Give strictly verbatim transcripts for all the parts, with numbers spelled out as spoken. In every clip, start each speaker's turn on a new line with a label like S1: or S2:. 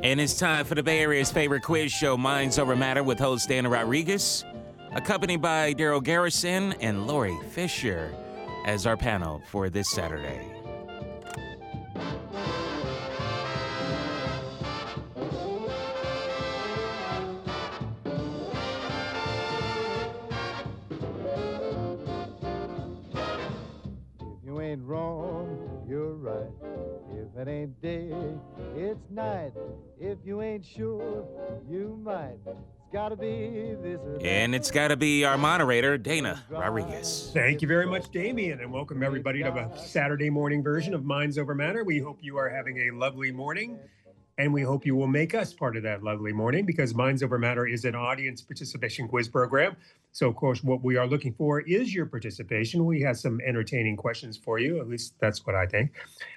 S1: And it's time for the Bay Area's favorite quiz show, Minds Over Matter, with host Dana Rodriguez, accompanied by Daryl Garrison and Lori Fisher as our panel for this Saturday.
S2: If you ain't wrong, you're right. If it ain't day, it's night. If you ain't sure, you might. It's gotta be this or that.
S1: And it's got to be our moderator, Dana Rodriguez.
S3: Thank you very much, Damien, and welcome everybody to a Saturday morning version of Minds Over Matter. We hope you are having a lovely morning, and we hope you will make us part of that lovely morning, because Minds Over Matter is an audience participation quiz program. So, of course, what we are looking for is your participation. We have some entertaining questions for you. At least that's what I think.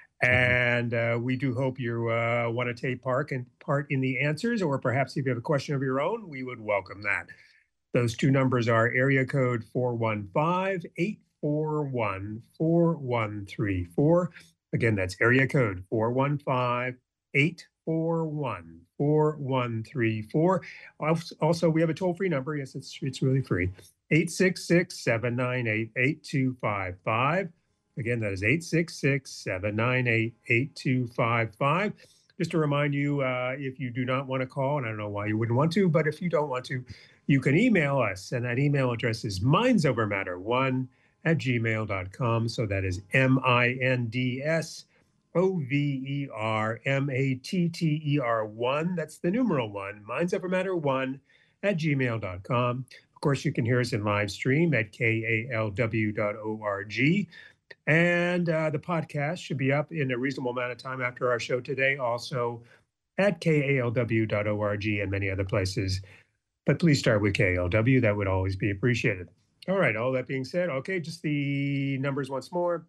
S3: And uh, we do hope you uh, want to take part in, part in the answers, or perhaps if you have a question of your own, we would welcome that. Those two numbers are area code four one five, eight four one, four one three four. Again, that's area code four one five, eight four one, four one three four. Also, we have a toll-free number. Yes, it's, it's really free. eight six six, seven nine eight, eight two five five. Again, that is eight six six, seven nine eight, eight two five five. Just to remind you, uh, if you do not want to call, and I don't know why you wouldn't want to, but if you don't want to, you can email us, and that email address is mindsovermatter one at gmail dot com. So that is M I N D S O V E R M A T T E R one. That's the numeral one, mindsovermatter one at gmail dot com. Of course, you can hear us in live stream at K A L W dot org. And uh, the podcast should be up in a reasonable amount of time after our show today, also at K A L W dot org and many other places. But please start with K A L W. That would always be appreciated. All right, all that being said, okay, just the numbers once more,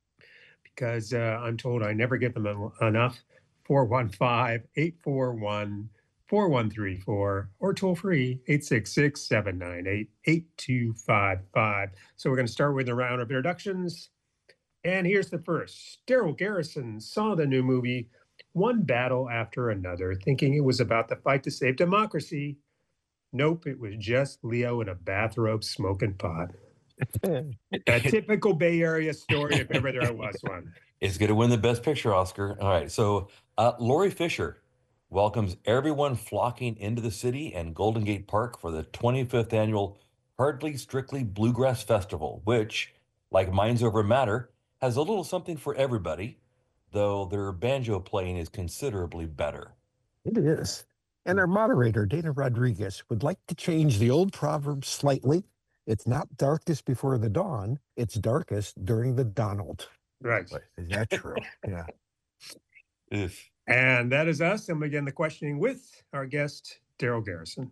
S3: because uh, I'm told I never get them en- enough. four one five, eight four one, four one three four, or toll free, eight six six, seven nine eight, eight two five five. So we're going to start with a round of introductions. And here's the first. Daryl Garrison saw the new movie one battle after another, thinking it was about the fight to save democracy. Nope, it was just Leo in a bathrobe smoking pot. A typical Bay Area story, if ever there was one.
S4: It's going to win the Best Picture Oscar. All right, so uh, Lori Fisher welcomes everyone flocking into the city and Golden Gate Park for the twenty-fifth annual Hardly Strictly Bluegrass Festival, which, like Minds Over Matter, has a little something for everybody, though their banjo playing is considerably better.
S5: It is. And our moderator, Dana Rodriguez, would like to change the old proverb slightly. It's not darkest before the dawn, it's darkest during the Donald.
S3: Right.
S5: Is that true? Yeah.
S4: If.
S3: And that is us. And we begin the questioning with our guest, Daryl Garrison.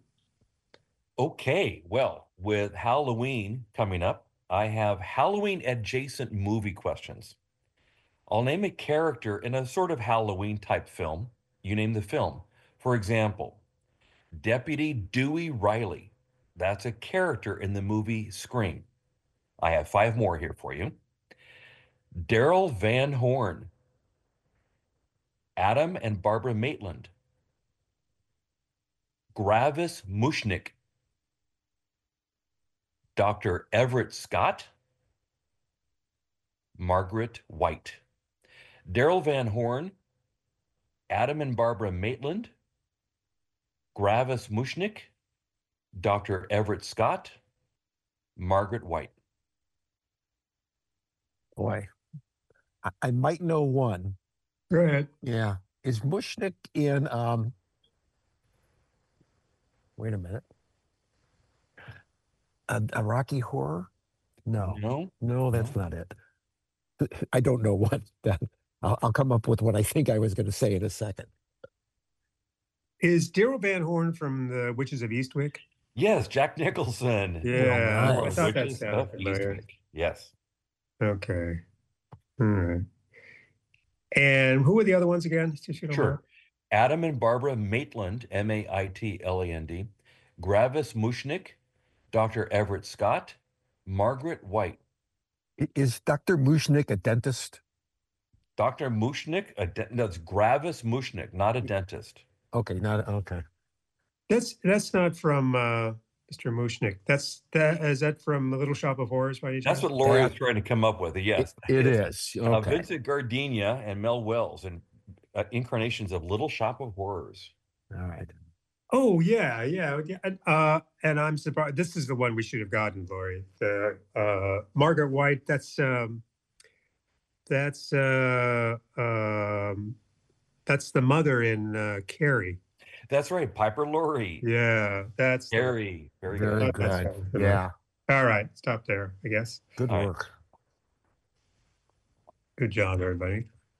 S4: Okay, well, with Halloween coming up, I have Halloween-adjacent movie questions. I'll name a character in a sort of Halloween-type film. You name the film. For example, Deputy Dewey Riley. That's a character in the movie Scream. I have five more here for you. Daryl Van Horn. Adam and Barbara Maitland. Gravis Mushnick. Doctor Everett Scott. Margaret White. Daryl Van Horn. Adam and Barbara Maitland. Gravis Mushnick. Doctor Everett Scott. Margaret White.
S5: Boy, I, I might know one.
S3: Go ahead.
S5: Yeah. Is Mushnick in, um, wait a minute. A, a Rocky Horror? No.
S4: No?
S5: No, that's not it. I don't know what that. I'll, I'll come up with what I think I was going to say in a second.
S3: Is Daryl Van Horn from the Witches of Eastwick?
S4: Yes, Jack Nicholson.
S3: Yeah,
S5: Oh,
S3: I
S5: nice.
S3: thought that
S4: Witches
S3: sounded
S4: of
S3: familiar.
S4: Eastwick. Yes.
S3: Okay. All right. And who were the other ones again? Just, you know,
S4: Sure. Adam and Barbara Maitland, M A I T L A N D. Gravis Mushnick. Doctor Everett Scott. Margaret White.
S5: I- Is Doctor Mushnick a dentist?
S4: Doctor Mushnick, a de- no, it's Gravis Mushnick, not a dentist.
S5: Okay, not okay.
S3: That's that's not from uh, Mister Mushnick. That's that. Is that from The Little Shop of Horrors by any chance?
S4: That's what Lori
S5: That-
S4: was trying to come up with. Yes,
S5: It, it
S4: It's,
S5: is.
S4: Uh,
S5: Okay.
S4: Vincent Gardenia and Mel Wells and uh, incarnations of Little Shop of Horrors.
S5: All right.
S3: Oh yeah, yeah, yeah. and, Uh, and I'm surprised. This is the one we should have gotten, Lori. The uh, Margaret White. That's um, that's uh, um, that's the mother in uh, Carrie.
S4: That's right, Piper Laurie.
S3: Yeah, that's the one.
S4: Very, very
S5: Very
S4: good.
S3: That- that's
S5: good.
S3: what I was gonna-
S5: Yeah.
S3: All right, stop there. I guess.
S5: Good
S4: All right.
S5: work.
S3: Good job, everybody.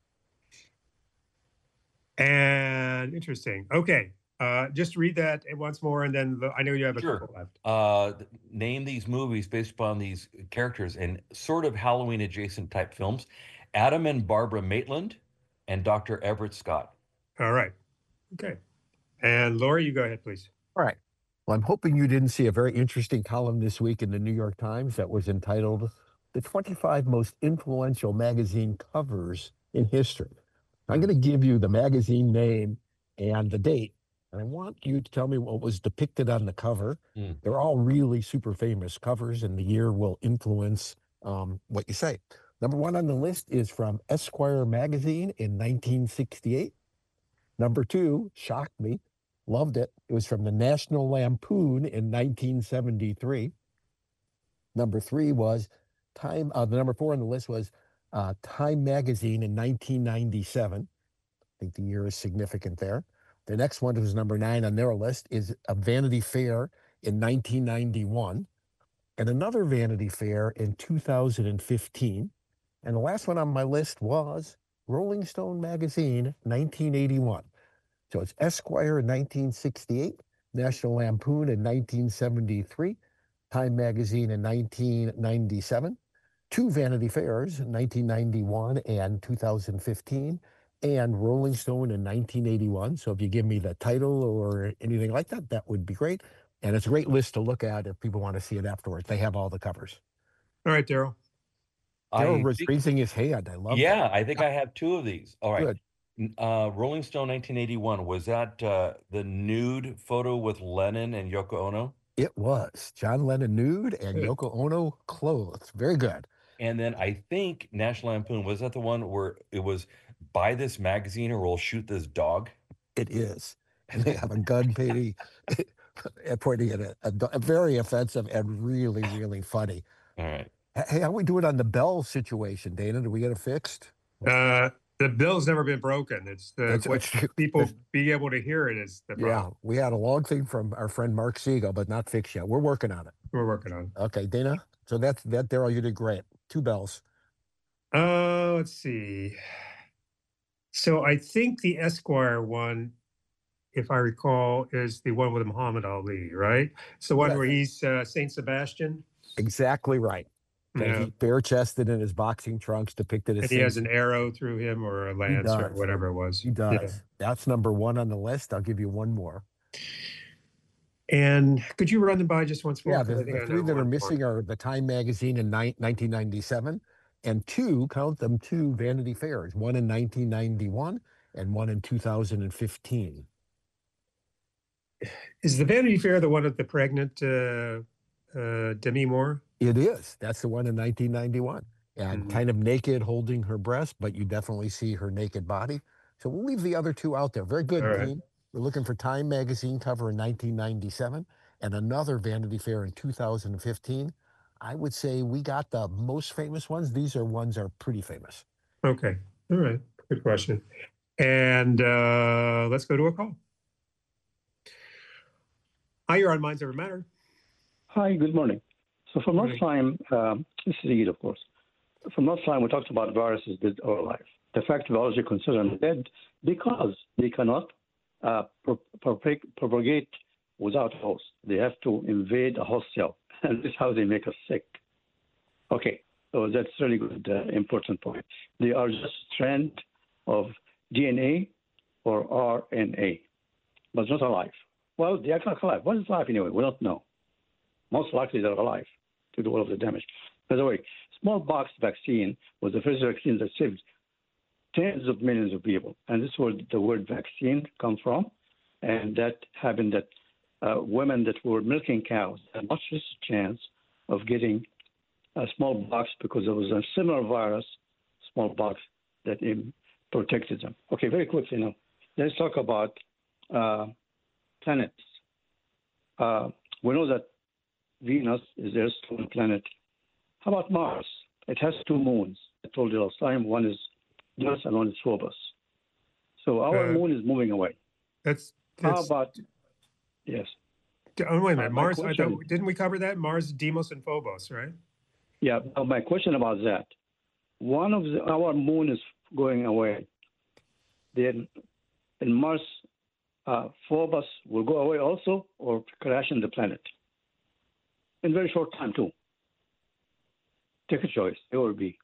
S3: And interesting. Okay, uh, just read that once more, and then the, I know you have a
S4: Sure.
S3: couple left.
S4: Uh, th- name these movies based upon these characters in sort of Halloween adjacent type films. Adam and Barbara Maitland and Doctor Everett Scott.
S3: All right. Okay. And Lori, you go ahead, please.
S5: All right. Well, I'm hoping you didn't see a very interesting column this week in the New York Times that was entitled The twenty-five Most Influential Magazine Covers in History. I'm going to give you the magazine name and the date, and I want you to tell me what was depicted on the cover.
S4: Mm.
S5: They're all really super famous covers, and the year will influence um, what you say. Number one on the list is from Esquire magazine in nineteen sixty-eight. Number two shocked me. Loved it. It was from the National Lampoon in nineteen seventy-three. Number three was Time. Uh, the number four on the list was uh, Time Magazine in nineteen ninety-seven. I think the year is significant there. The next one, who's number nine on their list, is a Vanity Fair in nineteen ninety-one, and another Vanity Fair in two thousand fifteen. And the last one on my list was Rolling Stone Magazine, nineteen eighty-one. So it's Esquire in nineteen sixty-eight, National Lampoon in nineteen seventy-three, Time Magazine in nineteen ninety-seven, two Vanity Fairs, nineteen ninety-one and two thousand fifteen, and Rolling Stone in nineteen eighty-one. So if you give me the title or anything like that, that would be great. And it's a great list to look at if people want to see it afterwards. They have all the covers.
S3: All right, Daryl.
S5: Daryl
S4: I
S5: was
S4: think-
S5: raising his hand. I love
S4: yeah,
S5: that.
S4: I think I have two of these. All right.
S5: Good.
S4: N- Uh, Rolling Stone nineteen eighty-one. Was that uh, the nude photo with Lennon and Yoko Ono?
S5: It was John Lennon nude and
S3: Good.
S5: Yoko Ono clothed. Very good.
S4: And then I think National Lampoon, was that the one where it was buy this magazine or we'll shoot this dog?
S5: It is. And they have a gun painting pointing at it. A, a very offensive and really, really funny.
S4: All right.
S5: Hey, how we doing on the Bell situation, Dana? Do we get it fixed?
S3: Uh, the bill's never been broken. It's the
S5: That's-
S3: what
S5: that's-
S3: people
S5: that's-
S3: be able to hear it is the
S5: Yeah,
S3: problem.
S5: we had a long thing from our friend Mark Siegel, but not fixed yet. We're working on it.
S3: We're working on.
S5: Okay, Dana. So that's that. Daryl, you did great. Two bells.
S3: Uh, let's see. So I think the Esquire one, if I recall, is the one with Muhammad Ali, right? It's the one
S5: Yeah.
S3: where he's uh, Saint Sebastian.
S5: Exactly right. And
S3: Yeah.
S5: he bare chested in his boxing trunks, depicted as
S3: And he has
S5: Saint-
S3: an arrow through him or a lance or
S5: does.
S3: whatever it was.
S5: He
S3: Yeah.
S5: does. That's number one on the list. I'll give you one more.
S3: And could you run them by just once more?
S5: Yeah,
S3: 'Cause
S5: the,
S3: I think
S5: the
S3: I
S5: three
S3: know
S5: that are
S3: one more.
S5: missing are the Time Magazine in ni- nineteen ninety-seven, and two, count them, two Vanity Fairs, one in nineteen ninety-one and one in two thousand fifteen.
S3: Is the Vanity Fair the one with the pregnant uh, uh, Demi Moore?
S5: It is. That's the one in nineteen ninety-one. And
S3: Mhm.
S5: kind of naked holding her breast, but you definitely see her naked body. So we'll leave the other two out there. Very good,
S3: All right.
S5: Dean. We're looking for Time Magazine cover in nineteen ninety-seven and another Vanity Fair in two thousand fifteen. I would say we got the most famous ones. These are ones that are pretty famous.
S3: Okay. All right. Good question. And uh, let's go to a call. Hi, you're on Minds Over Matter.
S6: Hi, good morning. So from
S3: Morning.
S6: last time, um, this is Eid, of course. From last time, we talked about viruses dead or alive. The fact biology considers them dead because they cannot uh, pro- propag- propagate without a host. They have to invade a host cell, and this is how they make us sick. Okay, so that's really good, uh, important point. They are just strand of D N A or R N A, but not alive. Well, they act like alive. What is life anyway? We don't know. Most likely they're alive to do all of the damage. By the way, smallpox vaccine was the first vaccine that saved tens of millions of people. And this is where the word vaccine comes from. and that happened that uh, women that were milking cows had much less chance of getting a smallpox because there was a similar virus, smallpox, that um, protected them. Okay, very quickly now. Let's talk about uh, planets. Uh, we know that Venus is the Earth's twin planet. How about Mars? It has two moons. I told you last time. One is Venus and one is Phobos. So our
S3: Uh,
S6: moon is moving away.
S3: That's,
S6: How
S3: that's
S6: about, yes.
S3: oh, wait a minute.
S6: uh, my
S3: Mars, I
S6: question-
S3: thought, didn't we cover that? Mars, Deimos, and Phobos, right?
S6: Yeah, now my question about that. One of the, our moon is going away. Then in Mars, uh, Phobos will go away also or crash in the planet in very short time too. Take a choice, A or B.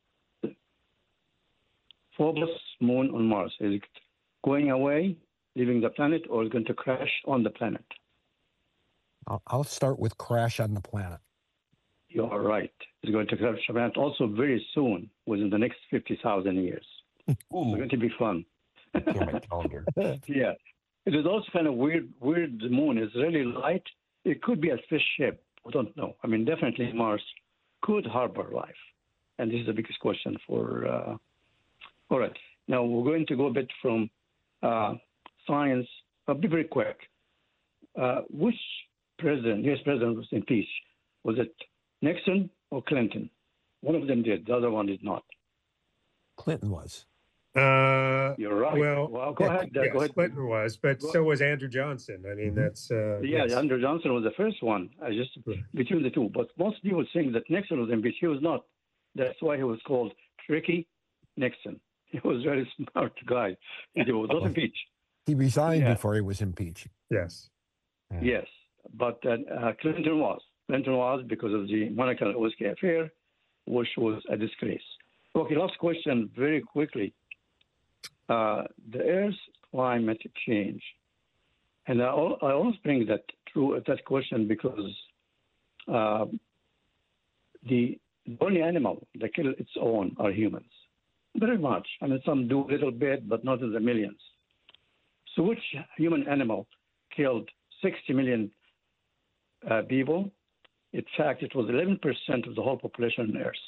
S6: Phobos moon on Mars, is it going away, leaving the planet, or is it going to crash on the planet?
S5: I'll, I'll start with crash on the planet.
S6: You are right. It's going to crash on the planet also very soon, within the next fifty thousand years. It's
S4: Ooh,
S6: going to be fun.
S4: clear my calendar.
S6: Yeah. It is also kind of weird. Weird. The moon is really light. It could be a fish shape. We don't know. I mean, definitely Mars could harbor life, and this is the biggest question for. Uh, all right. Now we're going to go a bit from uh, science. I'll be very quick. Uh, which president, U S president, was impeached? Was it Nixon or Clinton? One of them did. The other one did not.
S5: Clinton was.
S3: Uh,
S6: You're right.
S3: Well,
S6: Well, go
S5: yeah,
S6: ahead. uh,
S3: yes,
S6: go ahead.
S3: Clinton was, but
S6: Go-
S3: so was Andrew Johnson. I mean,
S5: Mhm.
S3: that's uh,
S6: Yeah,
S3: yes.
S6: Andrew Johnson was the first one. I just between the two. But most people think that Nixon was impeached. He was not. That's why he was called Tricky Nixon. He was a very smart guy. He was not impeached.
S5: He resigned
S6: Yeah.
S5: before he was impeached.
S3: Yes.
S4: Yeah.
S6: Yes, but uh, uh, Clinton was. Clinton was because of the Monica Lewinsky affair, which was a disgrace. Okay, last question very quickly. Uh, the Earth's climate change. And I, al- I always bring that true that question because uh, the only animal that kill its own are humans. Very much. I mean, some do a little bit, but not in the millions. So which human animal killed sixty million uh, people? In fact, it was eleven percent of the whole population on Earth.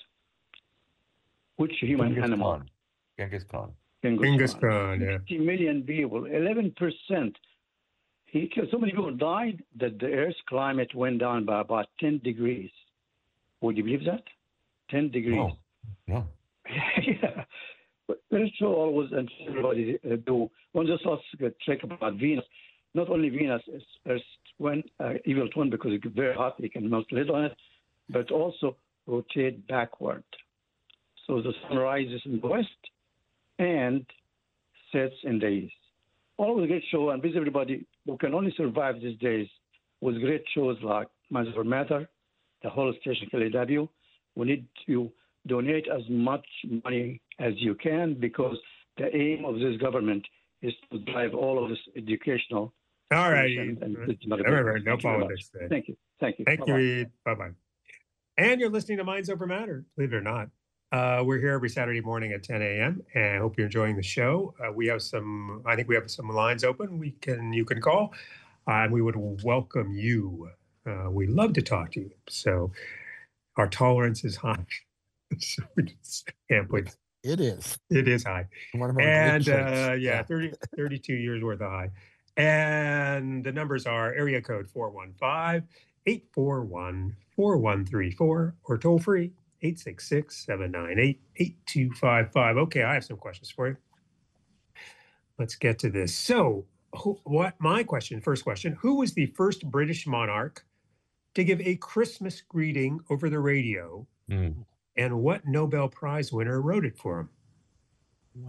S6: Which human
S4: Genghis
S6: animal?
S4: Khan. Genghis Khan.
S3: Genghis Khan, yeah.
S6: sixty million people, eleven percent. He killed so many people died that the Earth's climate went down by about ten degrees. Would you believe that? ten degrees.
S4: Oh, no.
S6: Yeah. But very true always, and everybody uh, do. One just ask a trick about Venus. Not only Venus is Earth's twin, uh, evil twin, because it's very hot, you can melt lid on it, but also rotate backward. So the sun rises in the west and sets in the east. All the great show, and with everybody who can only survive these days with great shows like Minds Over Matter, the whole station K L A W. We need to donate as much money as you can because the aim of this government is to drive all of this educational.
S3: All right.
S6: station and-
S3: All
S6: and-
S3: right, right. No
S6: Thank you very much.
S3: politics today.
S6: Thank you. Thank you.
S3: Thank you,
S6: Bye-bye.
S3: Reed. Bye-bye. And you're listening to Minds Over Matter, believe it or not. Uh, we're here every Saturday morning at ten a.m. and I hope you're enjoying the show. Uh, we have some, I think we have some lines open. We can, you can call, uh, and we would welcome you. Uh, we love to talk to you. So our tolerance is high. So we just can't put,
S5: It is.
S3: it is high.
S5: One of our great
S3: And
S5: traits.
S3: uh, yeah, thirty, thirty-two years worth of high. And the numbers are area code four one five, eight four one, four one three four or toll free eight six six, seven nine eight, eight two five five. Okay, I have some questions for you. Let's get to this. So, who, what my question, first question, who was the first British monarch to give a Christmas greeting over the radio?
S4: Mm.
S3: And what Nobel Prize winner wrote it for him?
S5: Wow.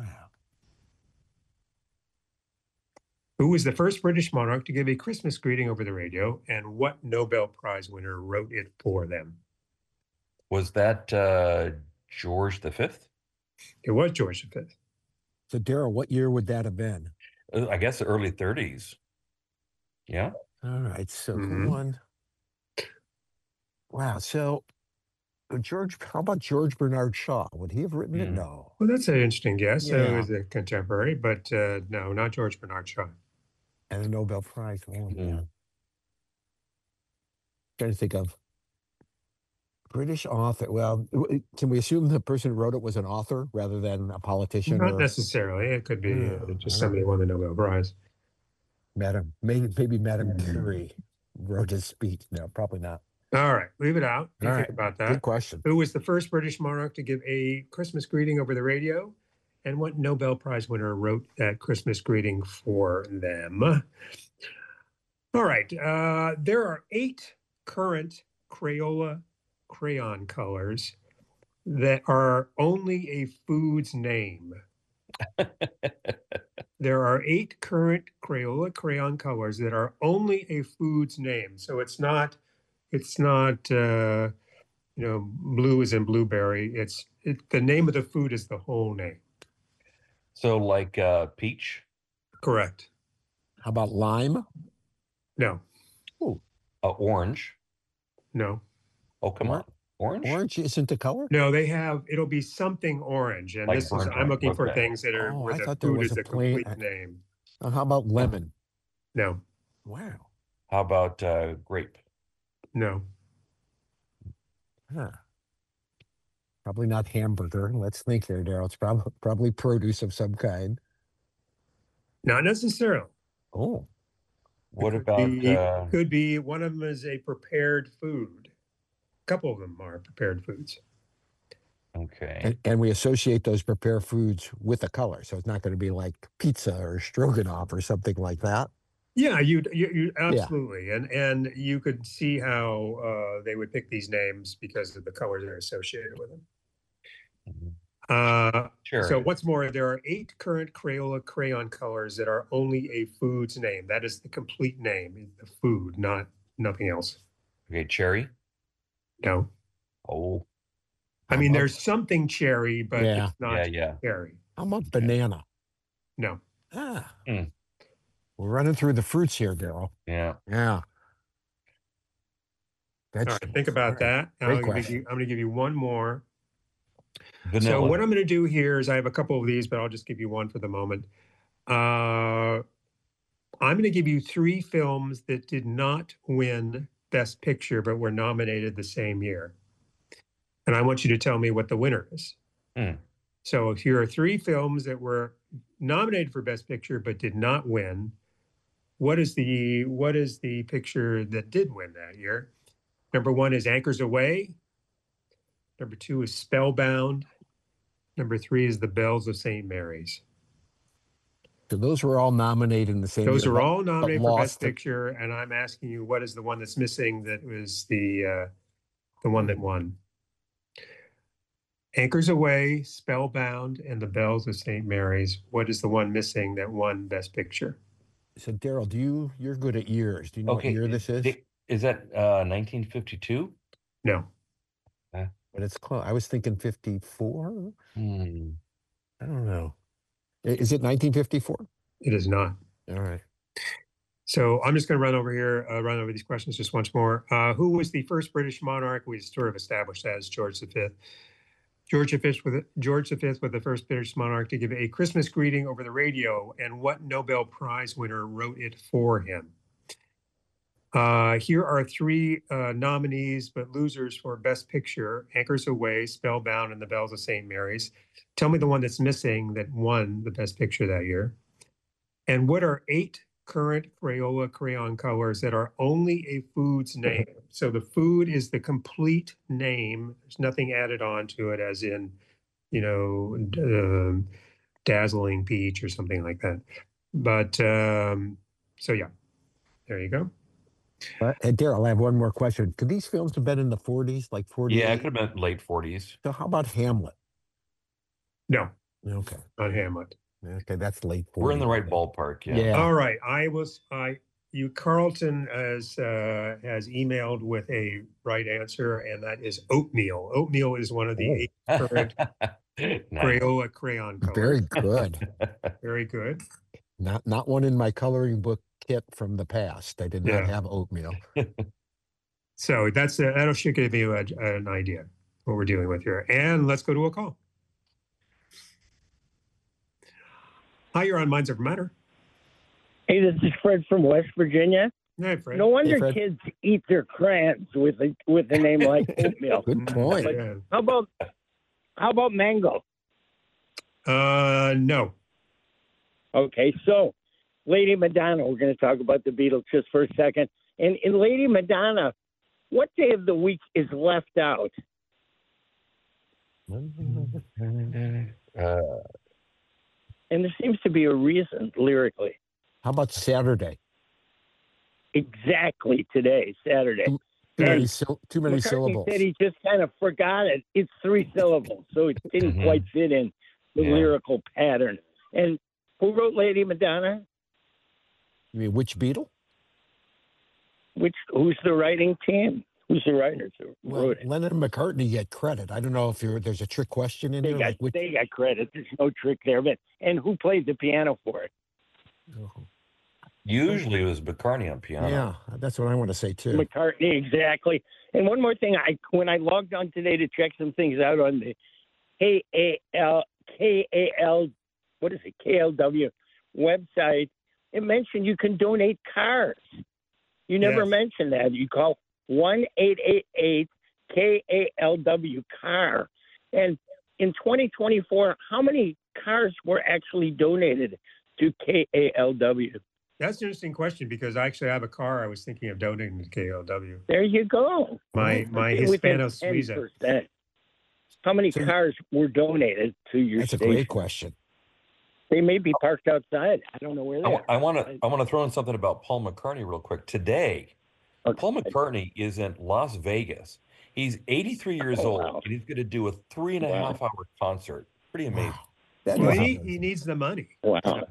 S3: Who was the first British monarch to give a Christmas greeting over the radio, and what Nobel Prize winner wrote it for them?
S4: Was that uh, George the Fifth?
S3: It was George the Fifth.
S5: So, Daryl, what year would that have been?
S4: Uh, I guess the early thirties. Yeah.
S5: All right. So,
S3: Mhm.
S5: come on. Wow. So, uh, George, how about George Bernard Shaw? Would he have written it?
S4: Mm.
S5: No.
S3: Well, that's an interesting guess. So
S5: Yeah.
S3: it was a contemporary, but uh, no, not George Bernard Shaw.
S5: And a Nobel Prize. Oh,
S4: Mm.
S5: yeah. Trying to think of British author. Well, w- can we assume the person who wrote it was an author rather than a politician
S3: Not
S5: or
S3: necessarily. It could be uh,
S5: Oh, I
S3: just
S5: don't
S3: somebody
S5: know.
S3: won the Nobel Prize.
S5: Madam? Maybe, maybe Madam
S3: Mm.
S5: Curie wrote his speech. No, probably not.
S3: All right, leave it out. You
S5: All
S3: think
S5: right,
S3: about
S5: good
S3: that.
S5: question.
S3: Who was the first British monarch to give a Christmas greeting over the radio? And what Nobel Prize winner wrote that Christmas greeting for them? All right, uh, there are eight current Crayola crayon colors that are only a food's name. There are eight current Crayola crayon colors that are only a food's name. So it's not, it's not, uh, you know, blue is in blueberry. It's it, the name of the food is the whole name.
S4: So like uh, peach,
S3: Correct.
S5: How about lime?
S3: No,
S5: Oh,
S4: uh, orange.
S3: no,
S4: Oh, come
S5: Or-
S4: on. Orange?
S5: orange isn't a color?
S3: no. They have, it'll be something orange. And
S4: Like
S3: this is,
S4: burnt
S3: I'm
S4: orange.
S3: looking for
S4: Okay.
S3: things that are
S5: Oh,
S3: where
S5: I
S3: the
S5: thought there
S3: food
S5: was
S3: is
S5: a
S3: the
S5: plain-
S3: complete name.
S5: Uh, how about lemon?
S3: No,
S5: Wow.
S4: How about uh, grape?
S3: no,
S5: Huh. Probably not hamburger. Let's think here, Daryl. It's probably probably produce of some kind.
S3: not necessarily.
S5: Oh,
S4: What
S3: Could
S4: about
S3: be,
S4: uh,
S3: could be one of them is a prepared food. A couple of them are prepared foods.
S4: okay.
S5: and, and we associate those prepared foods with a color, so it's not going to be like pizza or stroganoff or something like that.
S3: Yeah, you you, you absolutely, and and you could see how uh, they would pick these names because of the colors that are associated with them.
S4: Mhm.
S3: Uh,
S4: Sure.
S3: So what's more, there are eight current Crayola crayon colors that are only a food's name. That is the complete name, the food, not nothing else.
S4: Okay, cherry.
S3: No,
S4: Oh,
S3: I
S5: How
S3: mean
S5: about-
S3: there's something cherry, but
S5: Yeah.
S3: it's not
S4: yeah, yeah.
S3: cherry.
S5: How about banana?
S3: No,
S5: Ah,
S4: Mm.
S5: we're running through the fruits here, Daryl.
S4: Yeah.
S5: Yeah.
S3: all right,
S5: Vegetables.
S3: think about
S5: All right.
S3: that.
S5: Great
S3: I'll give
S5: question.
S3: you, I'm going to give you one more.
S4: Vanilla.
S3: So what I'm going to do here is I have a couple of these, but I'll just give you one for the moment. Uh, I'm going to give you three films that did not win Best Picture, but were nominated the same year. And I want you to tell me what the winner is.
S4: Hmm.
S3: So here are three films that were nominated for Best Picture, but did not win. What is the, what is the picture that did win that year? Number one is Anchors Aweigh. Number two is Spellbound. Number three is The Bells of Saint Mary's.
S5: So those were all nominated in the same
S3: Those
S5: year,
S3: are
S5: but-
S3: all nominated for
S5: lost
S3: Best
S5: to-
S3: Picture, and I'm asking you, what is the one that's missing that was the uh, the one that won? Anchors Aweigh, Spellbound, and The Bells of Saint Mary's. What is the one missing that won Best Picture?
S5: So Daryl, do you you're good at years? Do you know
S4: Okay.
S5: what year this is?
S4: Di- Is that uh, nineteen fifty-two?
S3: No,
S5: But it's close. I was thinking fifty-four.
S4: Hmm.
S5: I don't know. I- Is it nineteen fifty-four?
S3: it is not.
S5: All right.
S3: So I'm just going to run over here, uh, run over these questions just once more. Uh, who was the first British monarch? We sort of established that as George the Fifth. George the Fifth, with George the Fifth was the first British monarch to give a Christmas greeting over the radio, and what Nobel Prize winner wrote it for him? Uh, here are three uh, nominees, but losers for Best Picture: Anchors Aweigh, Spellbound, and The Bells of Saint Mary's. Tell me the one that's missing that won the Best Picture that year. And what are eight current Crayola crayon colors that are only a food's name? So the food is the complete name. There's nothing added on to it, as in, you know, d- um, dazzling peach or something like that. But um, so yeah, there you go.
S5: But uh, Daryl, I have one more question. Could these films have been in the forties, like forty?
S4: Yeah, it could have been late forties.
S5: So how about Hamlet?
S3: No,
S5: Okay.
S3: not Hamlet.
S5: Okay, that's late forties.
S4: We're in the right ballpark. Yeah.
S5: Yeah.
S3: All right, I was I you Carlton has uh, has emailed with a right answer, and that is oatmeal. Oatmeal is one of the
S5: Oh.
S3: eight current
S4: Nice.
S3: Crayola crayon colors.
S5: Very good.
S3: Very good.
S5: Not not one in my coloring book kit from the past. I did not
S3: Yeah.
S5: have oatmeal.
S3: So that's uh, that'll should give you a, an idea what we're dealing with here. And let's go to a call. Hi, you're on Minds Over Matter.
S7: Hey, this is Fred from West Virginia.
S3: Hey, Fred.
S7: No wonder
S5: Fred.
S7: kids eat their crayons with a with a name like oatmeal.
S5: Good point.
S3: Yeah.
S7: How about how about mango?
S3: Uh, no.
S7: Okay, so Lady Madonna, we're going to talk about the Beatles just for a second. And in Lady Madonna, what day of the week is left out?
S4: Uh,
S7: And there seems to be a reason lyrically.
S5: How about Saturday?
S7: Exactly today, Saturday.
S5: Too many,
S7: And
S5: syl- too many
S7: McCartney
S5: syllables.
S7: said he just kind of forgot it. It's three syllables, so it didn't
S4: Mhm.
S7: quite fit in the
S4: Yeah.
S7: lyrical pattern. And who wrote Lady Madonna?
S5: You mean which Beatle?
S7: Which who's the writing team? Who's the writers who
S5: Well,
S7: wrote it?
S5: Lennon and McCartney get credit. I don't know if you're, there's a trick question in
S7: They
S5: here.
S7: got
S5: Like which,
S7: they got credit. There's no trick there. But and who played the piano for it?
S4: Usually it was McCartney on piano.
S5: yeah, that's what I want to say too.
S7: McCartney, exactly. And one more thing, I when I logged on today to check some things out on the K A L K A L what is it K L W website, it mentioned you can donate cars. You never
S3: Yes.
S7: mentioned that. You call one eight eight eight K A L W car. And in twenty twenty-four, how many cars were actually donated to K A L W?
S3: That's an interesting question because I actually have a car I was thinking of donating to K L W.
S7: There you go.
S3: My my
S7: Within
S3: Hispano Suiza.
S7: ten percent. How many
S5: So-
S7: cars were donated to your
S5: That's a
S7: station?
S5: great question.
S7: They may be parked outside. I don't know where they
S4: I,
S7: are.
S4: want to I want to throw in something about Paul McCartney real quick. Today,
S7: Okay.
S4: Paul McCartney is in Las Vegas. He's eighty-three years
S7: Oh,
S4: old,
S7: wow.
S4: and he's going to do a three and a
S7: Wow.
S4: half hour concert. Pretty amazing.
S5: Wow. That
S3: Well,
S5: is
S3: he,
S5: amazing.
S3: he needs the money.
S7: Wow.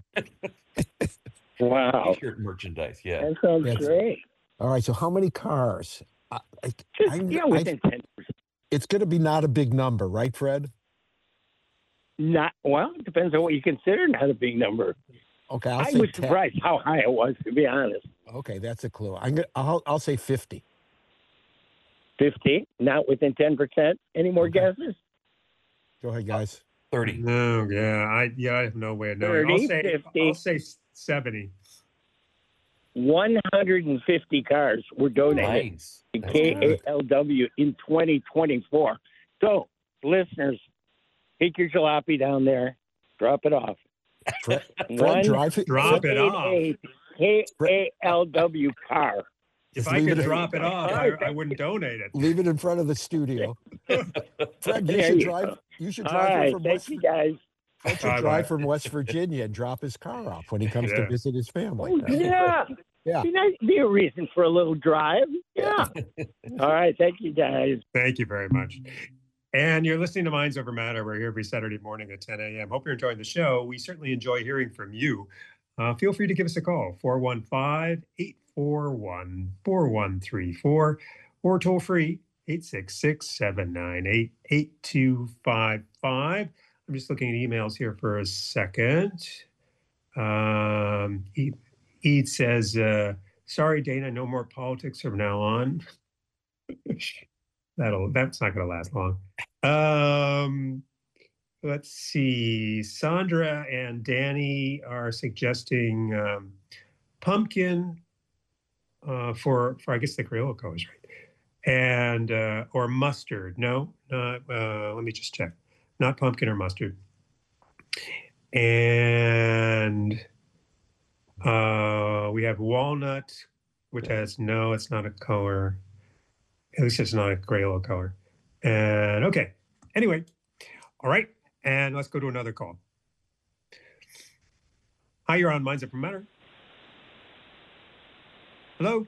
S7: wow.
S4: T-shirt merchandise, yeah.
S7: That sounds
S5: That's-
S7: great.
S5: All right. So how many cars? I, I,
S7: Just,
S5: I-
S7: yeah,
S5: I-
S7: within ten percent.
S5: it's going to be not a big number, right, Fred?
S7: Not, well, it depends on what you consider not a big number.
S5: Okay, I'll
S7: I
S5: say
S7: was
S5: ten.
S7: surprised how high it was, to be honest.
S5: Okay, that's a clue. I'm gonna. I'll. I'll say fifty.
S7: fifty, not within ten percent. Any more
S5: Okay.
S7: guesses?
S5: Go ahead, guys.
S4: thirty.
S3: No, yeah, I yeah, I have no way of knowing. I'll
S7: thirty,
S3: say
S7: fifty.
S3: I'll say seventy.
S7: one hundred fifty cars were donated
S4: Nice.
S7: to
S4: That's
S7: K
S4: good.
S7: A L W in twenty twenty-four. So, listeners, take your jalopy down there, drop it off.
S5: Fred,
S7: One
S5: Fred drive it.
S3: Drop
S5: Fred,
S3: it off.
S7: K A L W car.
S3: If
S5: Just
S3: I
S5: leave
S3: could
S5: it-
S3: drop it off, I, I wouldn't donate it.
S5: Leave it in front of the studio. Fred, you
S7: There
S5: should
S7: you
S5: drive.
S7: go.
S5: You should
S7: All
S5: drive here
S7: right,
S5: from
S7: thank
S5: West.
S7: you guys.
S5: Fred should
S3: Bye-bye.
S5: drive from West Virginia and drop his car off when he comes to
S3: Yeah.
S5: visit his family.
S7: Oh,
S5: That'd be
S7: yeah.
S5: great. Yeah.
S7: Be, nice, be a reason for a little drive. Yeah. All right, thank you guys.
S3: Thank you very much. And you're listening to Minds Over Matter. We're here every Saturday morning at ten a.m. Hope you're enjoying the show. We certainly enjoy hearing from you. Uh, feel free to give us a call, four one five, eight four one, four one three four, or toll free, eight six six, seven nine eight, eight two five five. I'm just looking at emails here for a second. Um, Ed, Ed says, uh, sorry, Dana, no more politics from now on. That'll that's not going to last long. Um, let's see. Sandra and Danny are suggesting um, pumpkin uh, for for I guess the Crayola colors, right? And uh, or mustard. No, not. Uh, let me just check. Not pumpkin or mustard. And uh, we have walnut, which has no. It's not a color. At least it's not a Crayola color. And okay. Anyway, all right. And let's go to another call. Hi, you're on Minds Over Matter. Hello?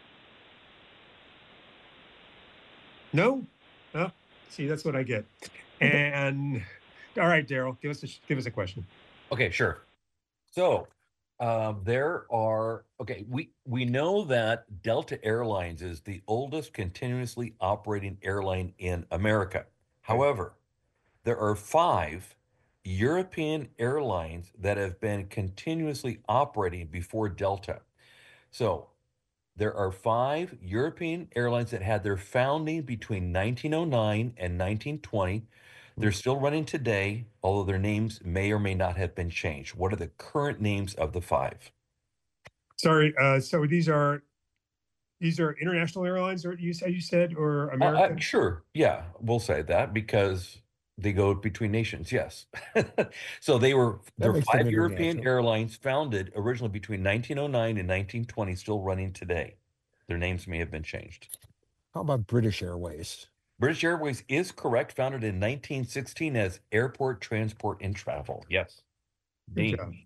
S3: No? Oh, see, that's what I get. And all right, Daryl, give us a give us a question.
S4: Okay, sure. So um, there are okay. We we know that Delta Airlines is the oldest continuously operating airline in America. However, there are five European airlines that have been continuously operating before Delta. So there are five European airlines that had their founding between nineteen oh nine and nineteen twenty. They're still running today, although their names may or may not have been changed. What are the current names of the five?
S3: Sorry. Uh, so these are these are international airlines, or you said you said, or
S4: Uh,
S3: American?
S4: uh, sure. Yeah, we'll say that because they go between nations. Yes. So they were,
S5: That
S4: they're
S5: makes them
S4: five European
S5: international.
S4: airlines founded originally between nineteen oh nine and nineteen twenty, still running today. Their names may have been changed.
S5: How about British Airways?
S4: British Airways is correct, founded in nineteen sixteen as Airport Transport and Travel. Yes.
S3: Good
S4: Dean.
S3: job.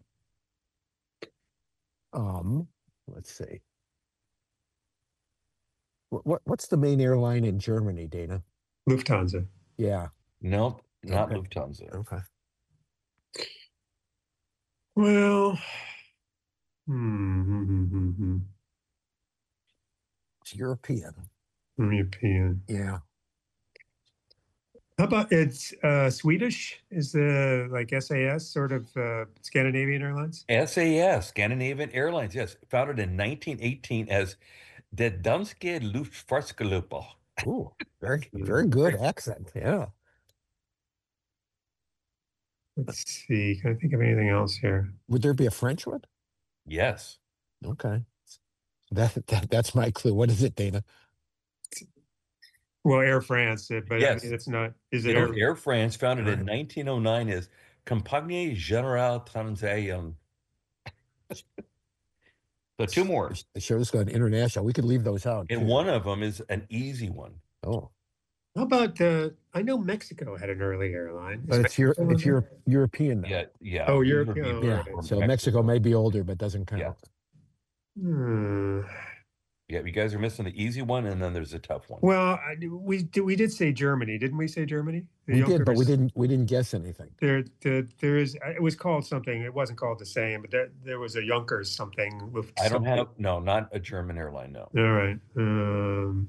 S5: Um, let's see. What, what what's the main airline in Germany, Dana?
S3: Lufthansa.
S5: Yeah.
S4: Nope, not
S5: Okay.
S4: Lufthansa.
S5: Okay.
S3: Well, hmm, hmm, hmm, hmm, hmm.
S5: It's European.
S3: European.
S5: Yeah.
S3: How about it's uh, Swedish? Is the like S A S sort of uh, Scandinavian Airlines?
S4: S A S, Scandinavian Airlines, yes, founded in nineteen eighteen as the Danske Luftfartsgruppe.
S5: Ooh, very very good accent. Yeah.
S3: Let's see. Can I think of anything else here?
S5: Would there be a French one?
S4: Yes.
S5: Okay. That, that that's my clue. What is it, Dana?
S3: Well, Air France, uh, but
S4: Yes.
S3: I mean, it's not. Is it
S4: It
S3: Air?
S4: was Air France, founded in
S3: Right.
S4: nineteen oh nine as Compagnie Générale Transaérienne. So two more.
S5: The show's gone international. We could leave those out.
S4: And
S5: too.
S4: one of them is an easy one.
S5: Oh,
S3: How about uh, I know Mexico had an early airline.
S5: but it's your it's your European now.
S4: Yeah, yeah.
S3: Oh,
S4: these
S3: Europe-
S4: would be
S3: oh,
S5: Yeah.
S3: right.
S5: So Mexico may be older, but doesn't count.
S4: Yeah.
S3: Hmm.
S4: Yeah, you guys are missing the easy one, and then there's a tough one.
S3: Well, I, we did we did say Germany, didn't we? Say Germany. The
S5: We did, but we
S3: Junkers-
S5: didn't we didn't guess anything.
S3: There, there, there is. It was called something. It wasn't called the same, but there, there was a Junkers something. Luft
S4: I don't
S3: something.
S4: have, no, not a German airline, no.
S3: All right. Um,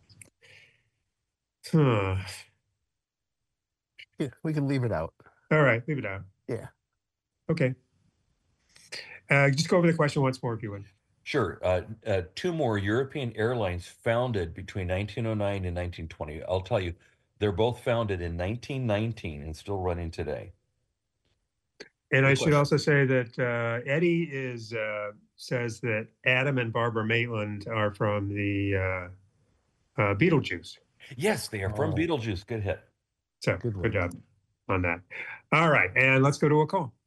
S3: huh.
S5: Yeah, we can leave it out.
S3: All right. Leave it out.
S5: Yeah.
S3: Okay. Uh, just go over the question once more, if you would.
S4: Sure. Uh, uh, two more European airlines founded between nineteen oh nine and nineteen twenty. I'll tell you, they're both founded in nineteen nineteen and still running today.
S3: And
S4: Good
S3: I should
S4: question.
S3: also say that uh, Eddie is uh, says that Adam and Barbara Maitland are from the uh, uh, Beetlejuice.
S4: Yes, they are from
S5: Oh.
S4: Beetlejuice. Good hit.
S3: So
S5: Good
S3: good,
S5: one.
S3: job on that. All right, and let's go to a call.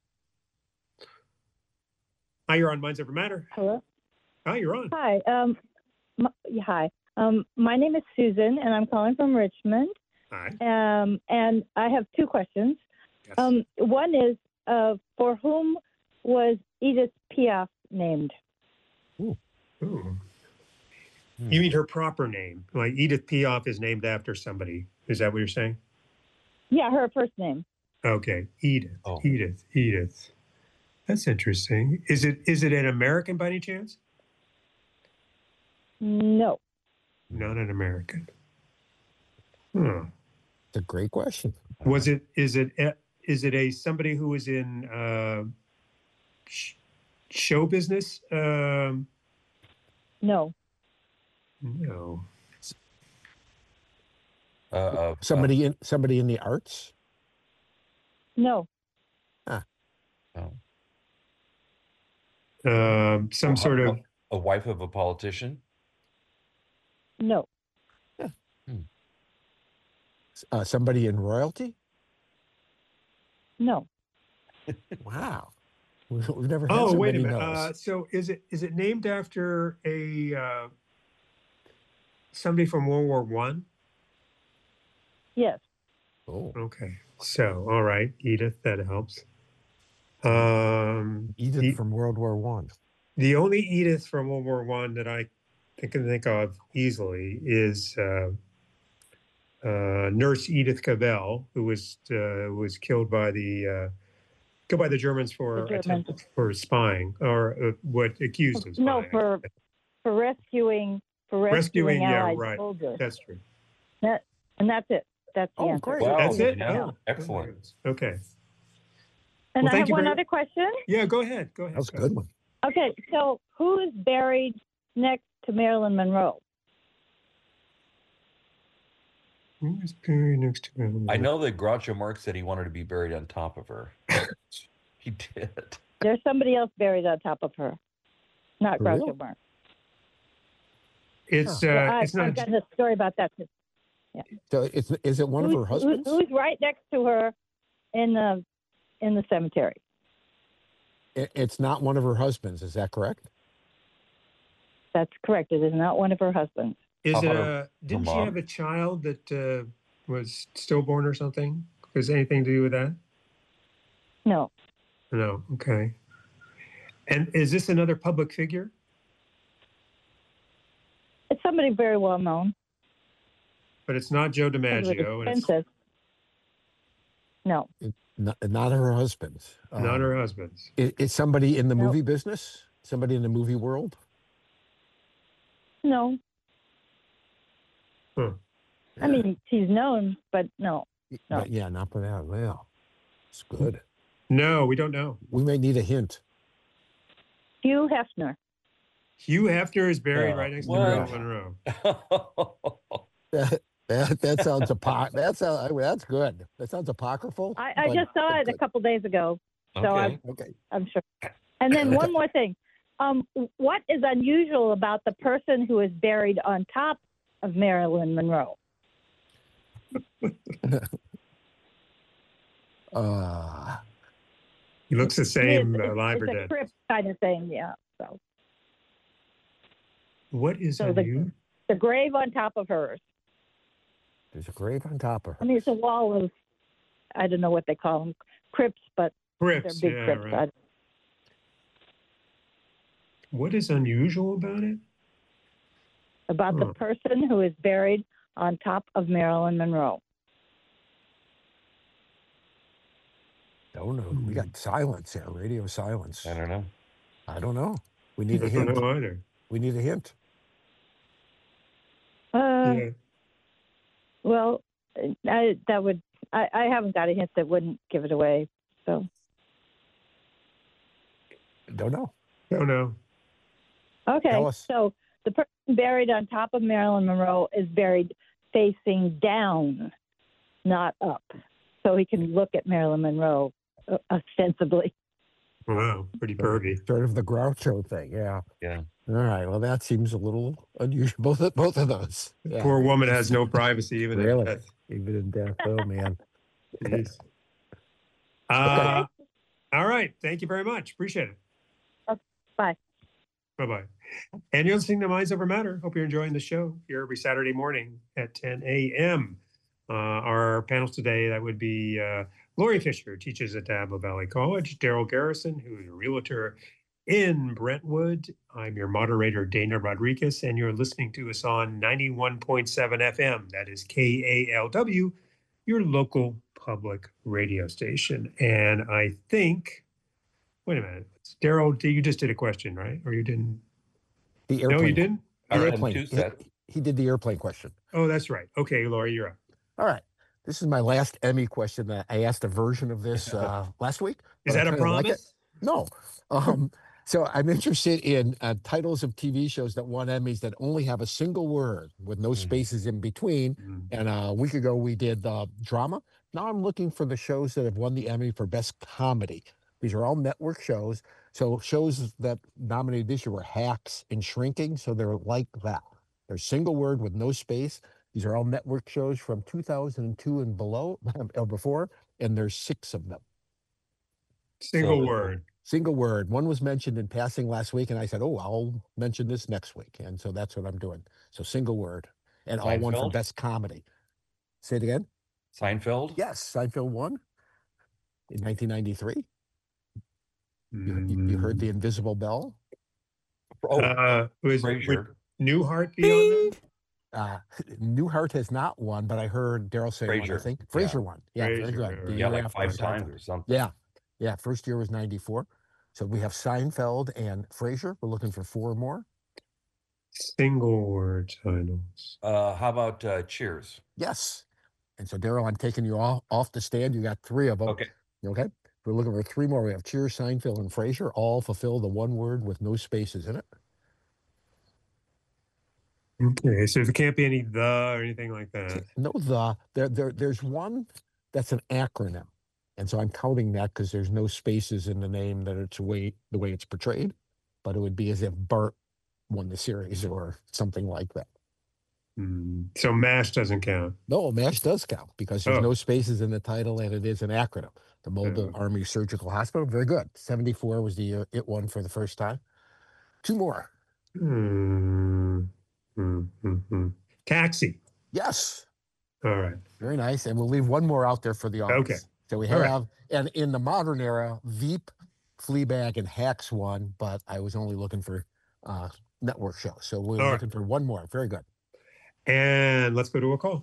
S3: Hi, you're on Minds Over Matter.
S8: Hello.
S3: Hi, you're on.
S8: Hi. Um, my, yeah, hi. Um, my name is Susan, and I'm calling from Richmond.
S3: Hi.
S8: Um, and I have two questions.
S3: Yes.
S8: Um, one is, uh, for whom was Edith Piaf named?
S3: Ooh.
S4: Hmm.
S3: You mean her proper name? Like Edith Piaf is named after somebody. Is that what you're saying?
S8: Yeah, her first name.
S3: Okay, Edith.
S4: Oh.
S3: Edith. Edith. That's interesting. Is it is it an American by any chance?
S8: No.
S3: Not an American. Huh.
S5: It's a great question.
S3: Was it? Is it? a- Is it a somebody who was in uh, sh- show business? Um,
S8: No.
S3: no.
S4: Uh, uh,
S5: Somebody in somebody in the arts.
S8: No.
S4: uh, oh.
S3: Um, some
S4: A-
S3: sort of.
S4: a wife of a politician.
S8: No.
S5: Uh, somebody in royalty.
S8: No.
S5: Wow. We've, we've never had
S3: Oh,
S5: so
S3: wait a
S5: many
S3: minute.
S5: no's.
S3: Uh, so is it is it named after a uh, somebody from World War One?
S8: Yes.
S5: Oh,
S3: Okay. So all right, Edith, that helps. Um,
S5: Edith
S3: E-
S5: from World War One.
S3: the only Edith from World War One that I think can think of easily is uh, uh, Nurse Edith Cavell, who was uh, was killed by the uh, killed by the Germans for
S8: The Germans.
S3: attempt- for spying, or uh, what accused of spying.
S8: No, for for rescuing for
S3: Rescuing,
S8: rescuing,
S3: yeah,
S8: Allied
S3: right.
S8: soldiers.
S3: That's true.
S8: That, and that's it. That's the
S5: Oh,
S8: answer.
S5: great.
S4: Wow.
S3: That's it.
S4: Yeah.
S3: Oh,
S4: Excellent.
S3: Okay.
S8: And
S3: Well,
S8: I
S3: thank
S8: have
S3: you
S8: one
S3: very-
S8: other question.
S3: Yeah. Go ahead. Go ahead.
S5: That was a
S3: Scott.
S5: good one.
S8: Okay, so who is buried next to Marilyn Monroe?
S3: Who is buried next to Marilyn
S4: I
S3: Monroe?
S4: know that Groucho Marx said he wanted to be buried on top of her. He did.
S8: There's somebody else buried on top of her. not
S5: For
S8: Groucho
S5: real?
S8: Marx.
S3: It's
S8: Yeah,
S3: uh,
S8: I,
S3: it's
S8: I've
S3: not.
S8: got a story about that. Too.
S5: So it's, is it one of
S8: Who's,
S5: her
S8: who-
S5: husbands?
S8: who's right next to her in the in the cemetery?
S5: It- It's not one of her husbands. Is that correct?
S8: That's correct. It is not one of her husbands.
S3: Is
S4: How
S3: it
S4: about
S3: a?
S4: her-
S3: Didn't
S4: her
S3: she
S4: mom?
S3: have a child that uh, was stillborn or something? Is anything to do with that?
S8: No,
S3: No. Okay. And is this another public figure?
S8: it's somebody very well known.
S3: But it's not Joe
S8: It was
S3: DiMaggio, and it's
S8: expensive. No,
S5: Not, not her husband's.
S3: not
S5: Um,
S3: her husband's.
S5: Is, is somebody in the
S8: Nope.
S5: movie business? Somebody in the movie world?
S8: no.
S3: Huh.
S8: I mean, she's known, but no. No.
S5: But yeah, not for that. Well, it's good.
S3: No, we don't know.
S5: We may need a hint.
S8: Hugh Hefner.
S3: Hugh Hefner is buried
S4: Uh,
S3: right next
S4: what?
S3: to Marilyn Monroe.
S5: That, that, that sounds apo- that's uh, that's good. That sounds apocryphal.
S8: I, I
S5: but-
S8: just saw
S5: but
S8: it a
S5: good.
S8: couple days ago, so
S4: Okay.
S8: I'm,
S5: Okay.
S8: I'm sure. And then one more thing. Um, what is unusual about the person who is buried on top of Marilyn Monroe?
S5: Uh,
S3: He looks the same,
S8: It's,
S3: uh, alive or
S8: it's a
S3: dead.
S8: crypt kind of thing, yeah. So
S3: What is
S8: So the-
S3: unusual?
S8: the grave on top of hers.
S5: there's a grave on top of her.
S8: I mean, it's a wall of, I don't know what they call them, crypts, but they're
S3: Crypts,
S8: big
S3: yeah,
S8: crypts.
S3: right. What is unusual about it?
S8: About
S3: Huh.
S8: the person who is buried on top of Marilyn Monroe.
S5: Don't know. We got silence here. Radio silence.
S4: I don't know.
S5: I don't know. We need a
S3: I don't
S5: hint.
S3: know either.
S5: We need a hint.
S8: Uh,
S3: Yeah.
S8: Well, I, that would, I, I haven't got a hint that wouldn't give it away. So,
S5: Don't know.
S3: Don't know.
S8: okay.
S5: Tell us.
S8: So the person buried on top of Marilyn Monroe is buried facing down, not up. So he can look at Marilyn Monroe uh, ostensibly.
S3: Wow, pretty pervy.
S5: Sort of the Groucho thing. Yeah.
S4: Yeah.
S5: All right. Well, that seems a little unusual. Both of, both of those. Yeah.
S3: Poor woman has no privacy even
S5: Really?
S3: at death.
S5: Even in death. Oh, man.
S3: Jeez. Uh, all right. Thank you very much. Appreciate it.
S8: Bye.
S3: Bye-bye. And you're listening to Minds Over Matter. Hope you're enjoying the show here every Saturday morning at ten a.m. Uh, our panels today, that would be uh, Lori Fisher, teaches at Diablo Valley College, Daryl Garrison, who is a realtor in Brentwood. I'm your moderator, Dana Rodriguez, and you're listening to us on ninety-one point seven F M. That is K A L W, your local public radio station. And I think, wait a minute, Daryl, you just did a question, right? Or you didn't?
S5: The airplane.
S3: No, you didn't?
S5: The
S4: I read
S5: airplane.
S4: two
S5: He,
S4: sets.
S5: he did the airplane question.
S3: Oh, that's right. Okay, Lori, you're up.
S5: All right. This is my last Emmy question. That I asked a version of this uh, last week.
S3: Is
S5: but I
S3: that a
S5: kinda like it.
S3: promise?
S5: No. Um, so I'm interested in uh, titles of T V shows that won Emmys that only have a single word with no
S4: Mhm.
S5: spaces in between.
S3: Mm.
S5: And uh, a week ago we did uh, drama. Now I'm looking for the shows that have won the Emmy for best comedy. These are all network shows. So shows that nominated this year were Hacks and Shrinking. So they're like that. They're single word with no space. These are all network shows from two thousand two and below or before, and there's six of them.
S3: Single
S4: So-
S3: word.
S5: Single word. One was mentioned in passing last week, and I said, "Oh, I'll mention this next week." And so that's what I'm doing. So single word, and all one for
S4: Seinfeld?
S5: best comedy. Say it again.
S4: Seinfeld?
S5: Yes, Seinfeld won in nineteen ninety-three. You, you, you
S3: Mm.
S5: heard the Invisible Bell.
S4: Oh,
S3: Uh, was would
S4: Frasier.
S3: Newhart be on that?
S5: Uh, Newhart has not won, but I heard Daryl say one. I
S4: Frasier.
S5: think
S4: Yeah.
S5: Fraser won. Yeah, very
S3: Frasier,
S5: good.
S3: right,
S5: The
S3: right.
S4: Yeah,
S5: year
S4: like
S5: after
S4: five
S5: Seinfeld.
S4: times or something.
S5: Yeah, yeah. First year was ninety-four. So we have Seinfeld and Frasier. We're looking for four more.
S3: Single word titles.
S4: Uh, how about uh, Cheers?
S5: Yes. And so, Daryl, I'm taking you all off the stand. You got three of them.
S4: Okay.
S5: Okay. We're looking for three more. We have Cheers, Seinfeld, and Frasier. All fulfill the one word with no spaces in it.
S3: Okay, so there can't be any the or anything like that.
S5: No, the there, there there's one that's an acronym, and so I'm counting that because there's no spaces in the name that it's way the way it's portrayed. but it would be as if Bart won the series or something like that.
S3: Mm. So MASH doesn't count.
S5: No, MASH does count because there's
S3: Oh.
S5: no spaces in the title and it is an acronym. The Mobile
S3: Oh.
S5: Army Surgical Hospital, very good. seventy-four was the year it won for the first time. Two more.
S3: Mm. Mm, mm, mm. Taxi.
S5: Yes.
S3: All right.
S5: Very nice. And we'll leave one more out there for the audience.
S3: Okay.
S5: So we
S3: All
S5: have,
S3: right.
S5: and in the modern era, Veep, Fleabag, and Hacks won, but I was only looking for uh, network shows. So we're
S3: All
S5: looking
S3: right.
S5: for one more. Very good.
S3: And let's go to a call.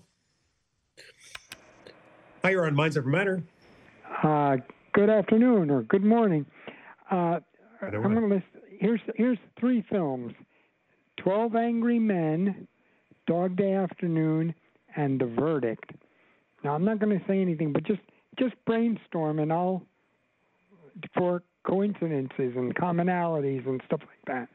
S3: Hi, you're on Minds Over Matter.
S9: Uh, good afternoon or good morning. Uh,
S3: Either
S9: I'm
S3: way.
S9: going to list. Here's here's three films: Twelve Angry Men, Dog Day Afternoon, and The Verdict. Now I'm not going to say anything, but just just brainstorm, and I'll for coincidences and commonalities and stuff like that.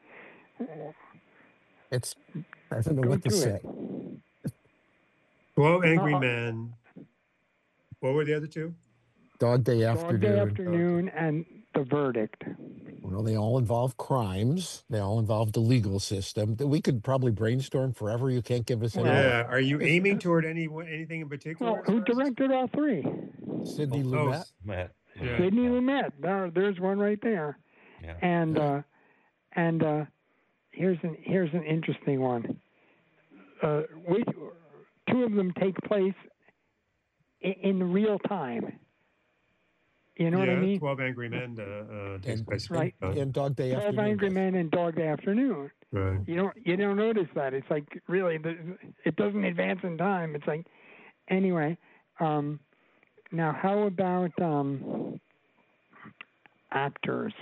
S5: It's I don't know
S9: Go
S5: what to
S9: to
S5: say.
S9: it.
S3: twelve Angry
S9: Uh,
S3: Men. What were the other two?
S5: Dog Day
S9: Dog
S5: Afternoon.
S9: Day Afternoon and The Verdict.
S5: Well, they all involve crimes. They all involve the legal system. We could probably brainstorm forever. You can't give us any
S9: Well,
S5: more.
S3: Yeah. Are you aiming toward any anything in particular?
S9: Well,
S3: as
S9: who
S3: far as-
S9: directed all three?
S5: Sidney
S3: Oh,
S5: Lumet.
S4: Matt.
S3: Yeah.
S9: Sidney Lumet. There, there's one right there.
S4: Yeah.
S9: And uh, and uh, here's an here's an interesting one. Uh, which, two of them take place in, in real time. You know
S3: yeah,
S9: what I mean?
S3: twelve Angry Men uh, uh, takes
S5: And-
S3: place.
S9: Right.
S3: Uh,
S5: And Dog Day
S9: Twelve
S5: Afternoon.
S9: Angry
S5: does.
S9: Men and Dog Day Afternoon.
S3: right.
S9: You don't you don't notice that. It's like really the, it doesn't advance in time. It's like anyway. Um, now how about um, actors?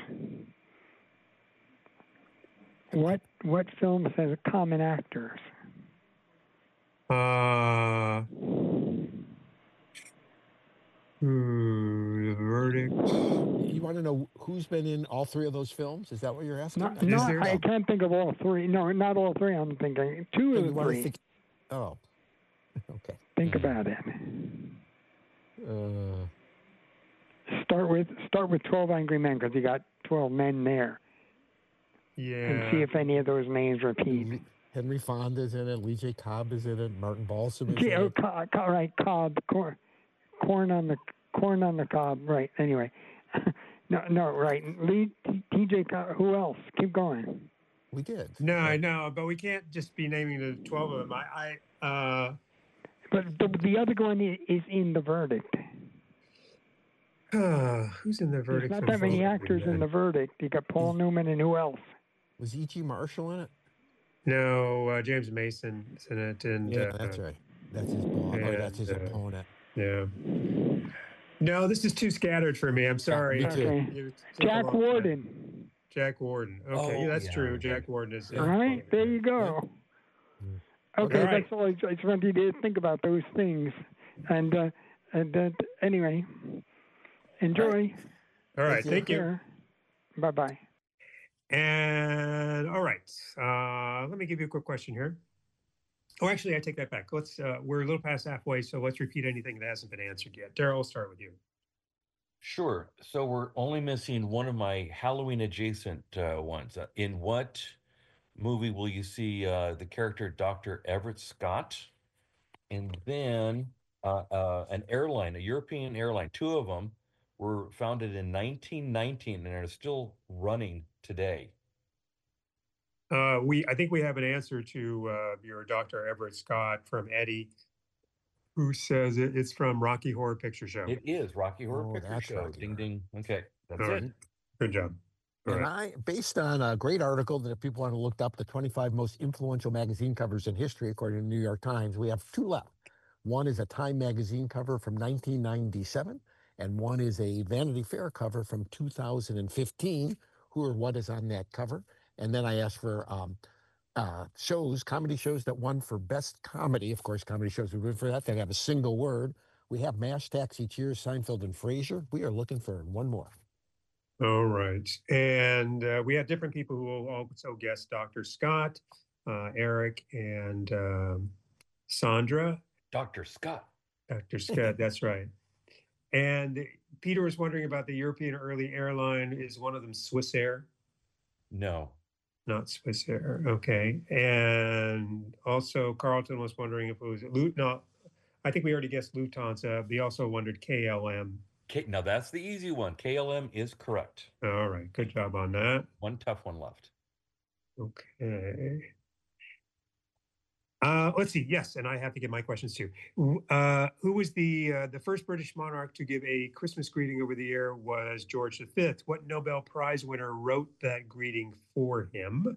S9: What what films has common actors?
S3: Uh, hmm, The Verdict.
S5: You want to know who's been in all three of those films? Is that what you're asking?
S9: Not,
S3: Is
S9: not
S3: there-
S9: I can't think of all three. No, not all three. I'm thinking two
S5: So
S9: of
S5: you
S9: the
S5: want to
S9: three.
S5: think? Oh, okay.
S9: Think about it.
S5: Uh,
S9: Start with start with twelve Angry Men because you got twelve men there,
S3: Yeah.
S9: and see if any of those names repeat.
S5: Le- Henry Fonda's in it. Lee J. Cobb is in it. Martin Balsam is
S9: Yeah,
S5: in
S9: oh,
S5: it.
S9: co- co- right, cob, corn, corn on the corn on the cob. Right. Anyway, no, no, right. Lee, T J. Cobb. Who else? Keep going.
S5: We did.
S3: No, I know, but we can't just be naming the twelve of them. I, I uh,
S9: But the, the other one i- is in The Verdict.
S3: uh, who's in The
S9: There's
S3: Verdict?
S9: not
S3: from
S9: that many
S3: twelve
S9: actors
S3: Angry
S9: in
S3: Men?
S9: The Verdict. You got Paul Newman and who else?
S5: Was E G. Marshall in it?
S3: No, uh, James Mason is in it, and
S5: Yeah,
S3: uh,
S5: that's right. That's his boss. Or that's his
S3: and, uh,
S5: opponent.
S3: yeah. No, this is too scattered for me. I'm sorry.
S5: me too.
S9: Okay.
S3: You took a
S9: Jack
S3: long time.
S9: Warden.
S3: Jack Warden. Okay,
S4: Oh,
S3: yeah, that's
S4: yeah,
S3: true.
S4: okay.
S3: Jack Warden is.
S9: All right, there you go. Okay,
S3: All right.
S9: that's all. I, I just wanted you to think about those things, and uh, and uh, anyway, enjoy.
S3: All right, thank you.
S9: Bye bye.
S3: And all right, uh, let me give you a quick question here. Oh, actually, I take that back. Let's. Uh, we're a little past halfway, so let's repeat anything that hasn't been answered yet. Daryl, I'll start with you.
S4: Sure. So we're only missing one of my Halloween adjacent uh, ones. Uh, in what movie will you see uh, the character Doctor Everett Scott? And then uh, uh, an airline, a European airline, two of them were founded in nineteen nineteen and are still running today.
S3: Uh, we, I think we have an answer to uh, your Doctor Everett Scott from Eddie, who says it, it's from Rocky Horror Picture Show.
S4: It is Rocky Horror
S5: Oh,
S4: Picture
S5: that's
S4: Show.
S5: Rocky
S4: Ding
S5: Horror.
S4: ding. Okay, that's
S3: All
S4: it.
S3: right. Good job. All
S5: And
S3: right.
S5: I, based on a great article that if people want to look up, the twenty-five most influential magazine covers in history, according to the New York Times, we have two left. One is a Time magazine cover from nineteen ninety-seven, and one is a Vanity Fair cover from two thousand fifteen. Who or what is on that cover? And then I asked for um, uh, shows, comedy shows that won for best comedy. Of course, comedy shows we win for that. They have a single word. We have MASH, Taxi, Cheers, Seinfeld, and Frasier. We are looking for one more.
S3: All right. And uh, we had different people who will also guess Doctor Scott, uh, Eric, and um, Sandra.
S4: Doctor Scott.
S3: Doctor Scott, that's right. And Peter was wondering about the European early airline. Is one of them Swiss Air? No. Not Swissair. Okay. And also, Carlton was wondering if it was Lut. No, I think we already guessed Lufthansa. We also wondered K L M.
S4: K, now that's the easy one. K L M is correct.
S3: All right. Good job on that.
S4: One tough one left.
S3: Okay. Uh, let's see. Yes, and I have to get my questions too. Uh, who was the uh, the first British monarch to give a Christmas greeting over the air? Was George the Fifth. What Nobel Prize winner wrote that greeting for him?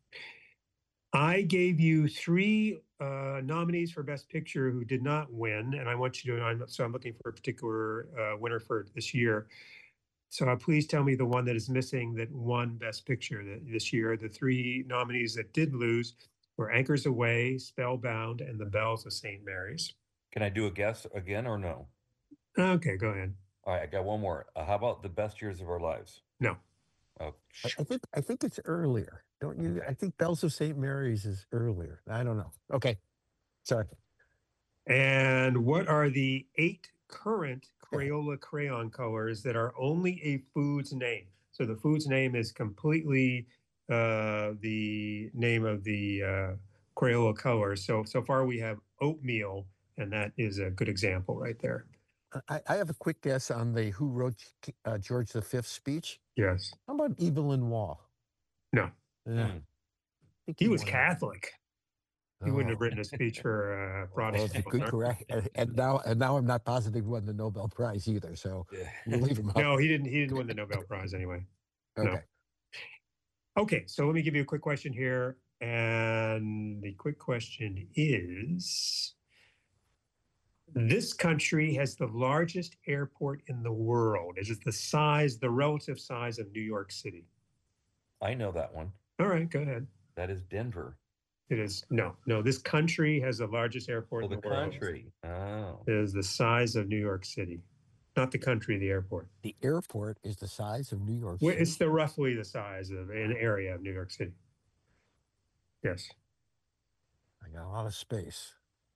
S3: I gave you three uh, nominees for Best Picture who did not win, and I want you to. I'm, so I'm looking for a particular uh, winner for this year. So uh, please tell me the one that is missing that won Best Picture this year. The three nominees that did lose were Anchors Away, Spellbound, and The Bells of Saint Mary's.
S4: Can I do a guess again or no?
S3: Okay, go ahead.
S4: All right, I got one more. Uh, how about The Best Years of Our Lives?
S3: No.
S4: Oh,
S5: I, I think I think it's earlier. Don't you?
S4: Okay.
S5: I think Bells of Saint Mary's is earlier. I don't know. Okay, sorry.
S3: And what are the eight current Crayola crayon colors that are only a food's name? So the food's name is completely uh, the name of the uh, Crayola color. So, so far we have oatmeal, and that is a good example right there.
S5: I, I have a quick guess on the who wrote uh, George the Fifth's speech.
S3: Yes.
S5: How about Evelyn Waugh?
S3: No.
S5: Yeah.
S4: Hmm.
S5: Think
S3: He was
S5: won it.
S3: Catholic. He wouldn't have
S5: Oh.
S3: written a speech for uh,
S5: Well,
S3: Protestant.
S5: it's a good correct. And, and now, and now I'm not positive he won the Nobel Prize either. So we'll leave him out.
S3: No, he didn't. He didn't win the Nobel Prize anyway.
S5: Okay.
S3: No. Okay, so let me give you a quick question here, and the quick question is: this country has the largest airport in the world. Is it the size, the relative size of New York City?
S4: I know that one.
S3: All right, go ahead.
S4: That is Denver.
S3: It is no, no. This country has the largest airport
S4: Oh,
S3: in
S4: the
S3: the world.
S4: country. Oh.
S3: It is the size of New York City, not the country. The airport.
S5: The airport is the size of New York
S3: Well,
S5: City.
S3: it's the roughly the size of an area of New York City. Yes.
S5: I got a lot of space.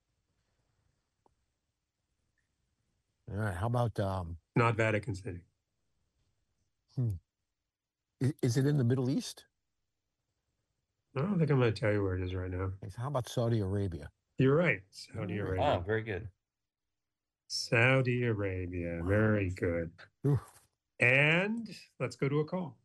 S5: All right. How about um?
S3: Not Vatican City.
S5: Is, is it in the Middle East?
S3: I don't think I'm going to tell you where it is right now.
S5: How about Saudi Arabia?
S3: You're right. Saudi
S5: All right.
S3: Arabia.
S4: Ah, very good.
S3: Saudi Arabia. Very good.
S5: Ooh.
S3: And let's go to a call.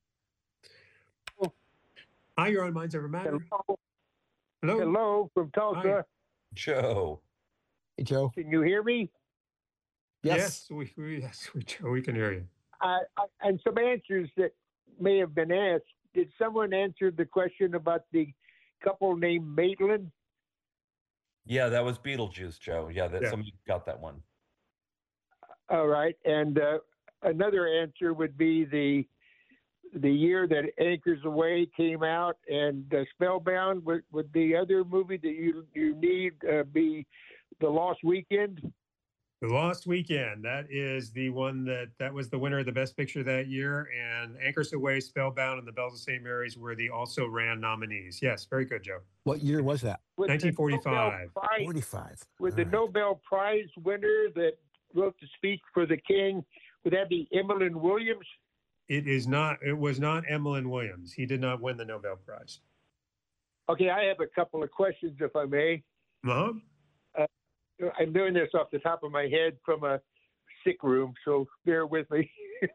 S3: Hi, you're on Minds Over Matter.
S7: Hello.
S3: Hello.
S7: Hello from Tulsa.
S3: Hi.
S4: Joe.
S5: Hey, Joe.
S7: Can you hear me?
S5: Yes.
S3: Yes, we, we, yes, we, we can hear you.
S7: Uh, and some answers that may have been asked. Did someone answer the question about the couple named Maitland?
S4: Yeah, that was Beetlejuice, Joe. Yeah, that
S3: Yeah.
S4: somebody got that one.
S7: All right. And uh, another answer would be the the year that Anchors Away came out, and uh, Spellbound. Would, would the other movie that you you need uh, be The Lost Weekend?
S3: The Lost Weekend. That is the one that that was the winner of the Best Picture that year. And Anchors Away, Spellbound, and The Bells of Saint Mary's were the also ran nominees. Yes, very good, Joe.
S5: What year was that?
S7: With the
S3: nineteen forty-five.
S7: Nobel Prize-
S5: forty-five.
S7: With
S5: All
S7: the
S5: right.
S7: Nobel Prize winner that wrote the speech for the king, would that be Emlyn Williams?
S3: It is not. It was not Emlyn Williams. He did not win the Nobel Prize.
S7: Okay, I have a couple of questions, if I may.
S3: Uh-huh.
S7: I'm doing this off the top of my head from a sick room, so bear with me.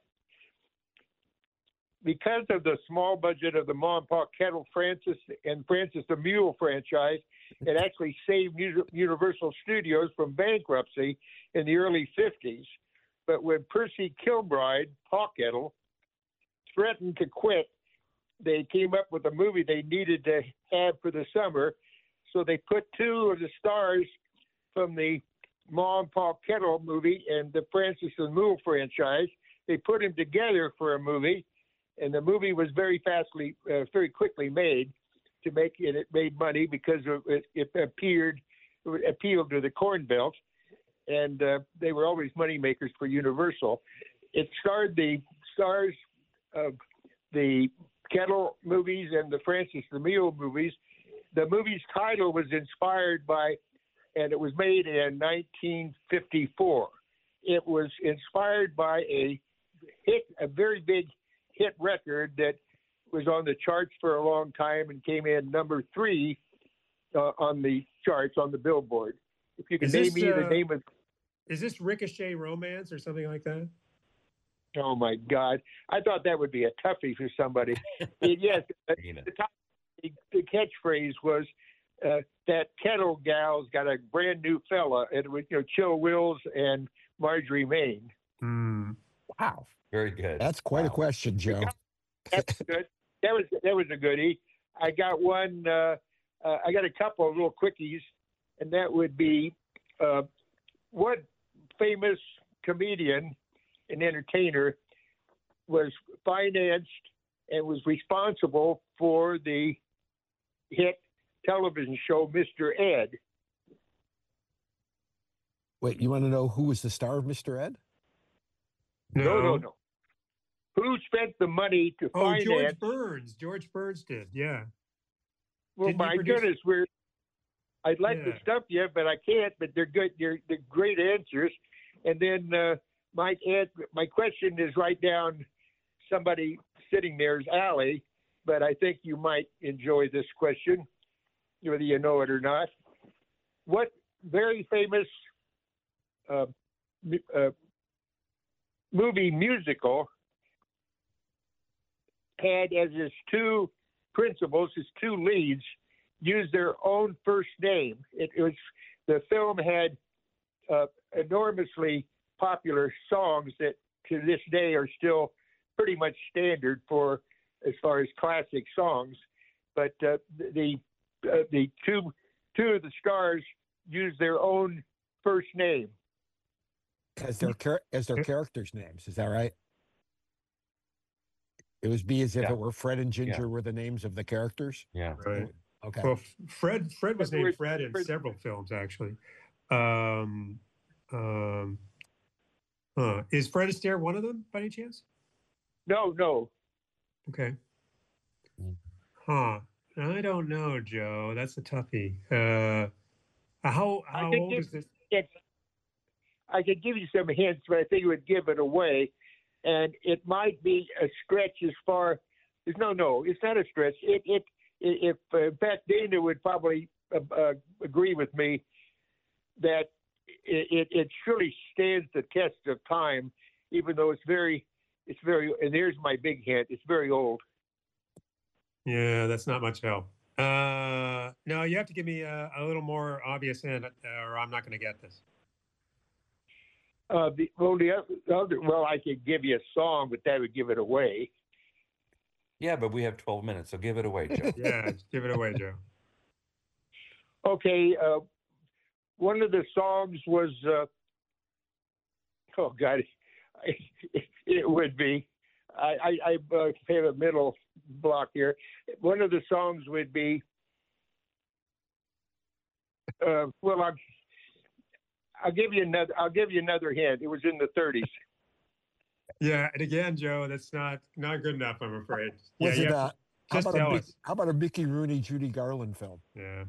S7: Because of the small budget of the Ma and Pa Kettle Francis and Francis the Mule franchise, it actually saved Universal Studios from bankruptcy in the early fifties. But when Percy Kilbride, Pa Kettle, threatened to quit, they came up with a movie they needed to have for the summer. So they put two of the stars from the Ma and Pa Kettle movie and the Francis and Mule franchise. They put them together for a movie, and the movie was very fastly, uh, very quickly made to make it. It made money because it, it appeared, it appealed to the Corn Belt, and uh, they were always money makers for Universal. It starred the stars of the Kettle movies and the Francis the Mule movies. The movie's title was inspired by, and it was made in nineteen fifty-four. It was inspired by a hit, a very big hit record that
S10: was on the charts for a long time and came in number three uh, on the charts on the Billboard. If you can
S3: Is
S10: name
S3: this,
S10: me the
S3: uh,
S10: name of.
S3: Is this Ricochet Romance or something like that?
S10: Oh my God! I thought that would be a toughie for somebody. It- yes, the, the, top, the, the catchphrase was uh, that kettle gal's got a brand new fella, and it was you know Chill Wills and Marjorie Main.
S3: Mm.
S5: Wow.
S4: Very good.
S5: That's quite
S4: Wow.
S5: a question, Joe.
S10: That's good. That was that was a goodie. I got one. Uh, uh, I got a couple of little quickies, and that would be uh, what famous comedian and entertainer was financed and was responsible for the hit television show Mister Ed.
S5: Wait, you want to know who was the star of Mister Ed?
S3: No,
S10: No, no, no. Who spent the money to
S3: Oh,
S10: finance?
S3: George Burns. George Burns did. Yeah.
S10: Well,
S3: Didn't he
S10: my
S3: produce-
S10: goodness, we're. I'd like
S3: Yeah.
S10: to stump you, but I can't. But they're good. They're, they're great answers. And then uh, my an- my question is right down somebody sitting there's alley, but I think you might enjoy this question, whether you know it or not. What very famous uh, mu- uh, movie musical had as its two principals, its two leads, use their own first name? It, it was the film had uh, enormously popular songs that to this day are still pretty much standard for as far as classic songs. But uh, the uh, the two two of the stars use their own first name.
S5: As their char- as their characters' names. Is that right? It was be as if
S4: Yeah.
S5: it were Fred and Ginger
S4: Yeah.
S5: were the names of the characters.
S4: Yeah.
S3: Right.
S5: Okay.
S3: Well, F- Fred Fred was
S10: Fred-
S3: named Fred in
S10: Fred-
S3: several films, actually. Um, um, huh. Is Fred Astaire one of them, by any chance?
S10: No, no.
S3: Okay.
S4: Mm.
S3: Huh. I don't know, Joe. That's a toughie. Uh, how
S10: I
S3: how
S10: think
S3: old
S10: it-
S3: is this?
S10: It's, I could give you some hints, but I think it would give it away. And it might be a stretch as far. No, no, it's not a stretch. It, it, if uh, in fact Dana would probably uh, uh, agree with me that it, it, it surely stands the test of time, even though it's very, it's very. And there's my big hint. It's very old.
S3: Yeah, that's not much help. Uh, no, you have to give me a, a little more obvious hint, uh, or I'm not going to get this.
S10: Uh, the, well, the other, well, I could give you a song, but that would give it away.
S4: Yeah, but we have twelve minutes, so give it away, Joe.
S3: Yeah, give it away, Joe.
S10: Okay, uh, one of the songs was, uh, oh God, it, it would be. I, I, I uh, have a middle block here. One of the songs would be, uh, well, I'll, I'll give you another. I'll give you another hint. It was in the thirties.
S3: Yeah, and again, Joe, that's not not good enough, I'm afraid. Yeah,
S5: Was
S3: you
S5: it
S3: have
S5: uh,
S3: to-
S5: how
S3: just
S5: about a
S3: tell
S5: Mick-
S3: us.
S5: how about a Mickey Rooney, Judy Garland film?
S3: Yeah.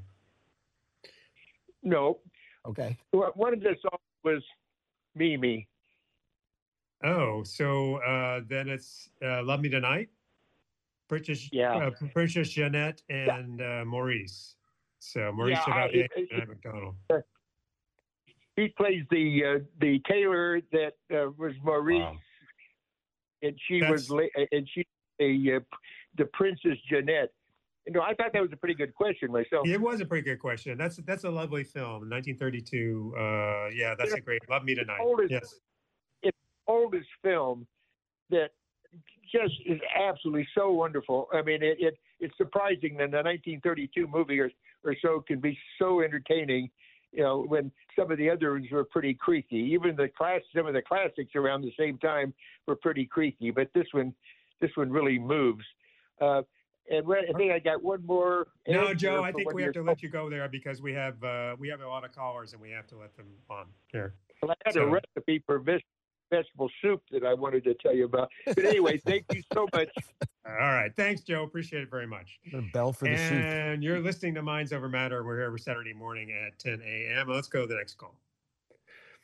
S10: No,
S5: Okay.
S10: one of the songs was Mimi.
S3: Oh, so uh, then it's uh, "Love Me Tonight." Princess,
S10: Yeah.
S3: uh, Princess Jeanette and uh, Maurice. So Maurice
S10: Yeah, I-
S3: Chevalier
S10: it-
S3: and
S10: it-
S3: Jeanette McDonald.
S10: He plays the uh, the tailor that uh, was Maurice,
S4: Wow.
S10: and she
S3: That's-
S10: was la- and she a uh, the Princess Jeanette. You know, I thought that was a pretty good question myself.
S3: It was a pretty good question. That's that's a lovely film, nineteen thirty-two. Uh, yeah, that's a great. Love Me Tonight.
S10: oldest-
S3: Yes.
S10: Oldest film that just is absolutely so wonderful. I mean, it, it it's surprising that a nineteen thirty-two movie or, or so can be so entertaining. You know, when some of the others were pretty creaky. Even the class, some of the classics around the same time were pretty creaky. But this one, this one really moves. Uh, and when, I think I got one more.
S3: No,
S10: answer
S3: Joe, I
S10: for
S3: think
S10: one
S3: we
S10: of
S3: have to
S10: your-
S3: let you go there because we have uh, we have a lot of callers and we have to let them on here.
S10: Well, I had
S3: So-
S10: a recipe for ves- vegetable soup that I wanted to tell you about. But anyway, thank you so much.
S3: All right, thanks, Joe. Appreciate it very much.
S5: A bell for the soup.
S3: And you're listening to Minds Over Matter. We're here every Saturday morning at ten a.m. Let's go to the next call.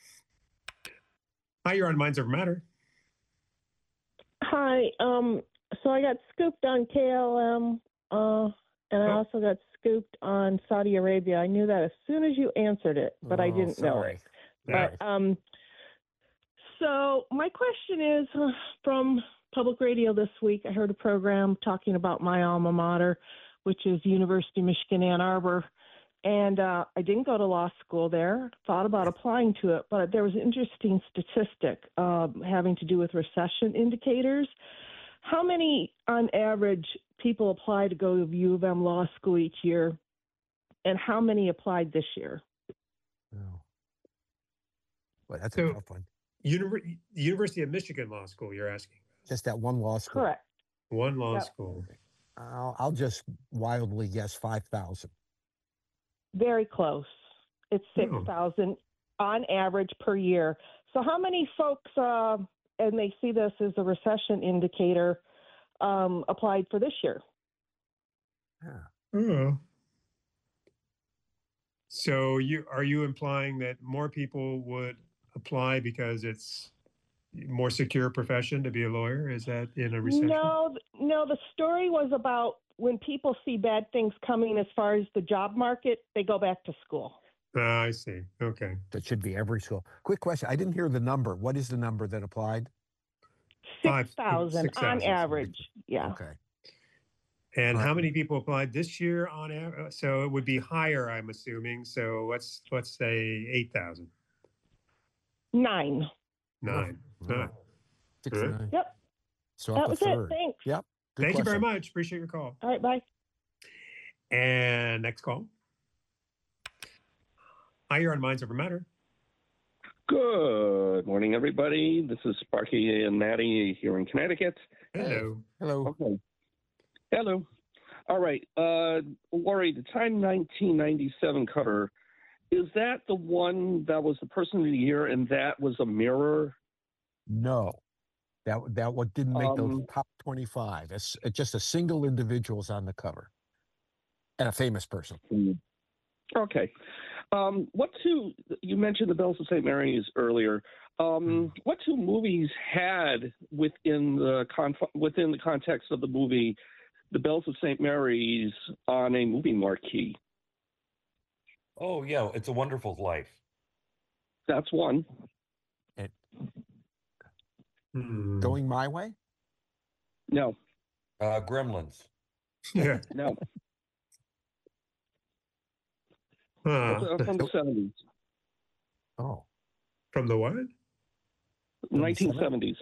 S3: Hi, you're on Minds Over Matter.
S11: Hi. Um, so I got scooped on K L M, uh, and I
S3: Oh.
S11: also got scooped on Saudi Arabia. I knew that as soon as you answered it, but I
S5: Oh,
S11: didn't know
S5: sorry.
S11: it.
S3: Yeah.
S11: But um, so my question is uh, from public radio this week. I heard a program talking about my alma mater, which is University of Michigan Ann Arbor, and uh, I didn't go to law school there. Thought about applying to it, but there was an interesting statistic uh, having to do with recession indicators. How many, on average, people apply to go to U of M Law School each year, and how many applied this year?
S5: Oh. Well, that's a
S3: So-
S5: tough one.
S3: Univer- University of Michigan Law School, you're asking.
S5: Just that one law school.
S11: Correct.
S3: One law
S11: Yep.
S3: school.
S5: I'll, I'll just wildly guess five thousand.
S11: Very close. It's six thousand on average per year. So how many folks, uh, and they see this as a recession indicator, um, applied for this year?
S3: Oh. So you are you implying that more people would apply because it's more secure profession to be a lawyer? Is that in a recession?
S11: No, th- no. The story was about when people see bad things coming as far as the job market, they go back to school.
S3: Ah, I see. Okay.
S5: That should be every school. Quick question. I didn't hear the number. What is the number that applied?
S3: Five-
S11: Six thousand
S3: six
S11: on
S3: thousand.
S11: average. Yeah.
S5: Okay.
S3: And
S5: All
S3: how
S5: right.
S3: many people applied this year on average? So it would be higher, I'm assuming. So let's let's say eight thousand.
S11: Nine.
S3: Nine.
S5: Oh,
S3: Ah.
S5: Six
S3: Good.
S5: nine.
S11: Yep.
S5: So
S11: That
S5: up a
S11: was it.
S5: third.
S11: Thanks.
S5: Yep. Good
S3: Thank you very
S5: question.
S3: much. Appreciate your call.
S11: All right. Bye.
S3: And next call. Hi, you're on Minds Over Matter.
S12: Good morning, everybody. This is Sparky and Maddie here in Connecticut.
S3: Hello.
S5: Hello.
S12: Okay. Hello. All right. Uh, Lori, the Time nineteen ninety-seven cover, is that the one that was the Person of the Year and that was a mirror?
S5: No. That that what didn't make the
S12: Um,
S5: top twenty-five. It's, it's just a single individual's on the cover. And a famous person.
S12: Okay. Um, what two, you mentioned the Bells of Saint Mary's earlier. Um, what two movies had within the conf- within the context of the movie the Bells of Saint Mary's on a movie marquee?
S4: Oh, yeah. It's a Wonderful Life.
S12: That's one.
S5: And
S3: Hmm.
S5: Going My Way?
S12: No.
S4: Uh, Gremlins.
S3: Yeah.
S12: No.
S3: Huh.
S12: That's, uh, from the seventies.
S5: Oh.
S3: From the what?
S12: nineteen seventies.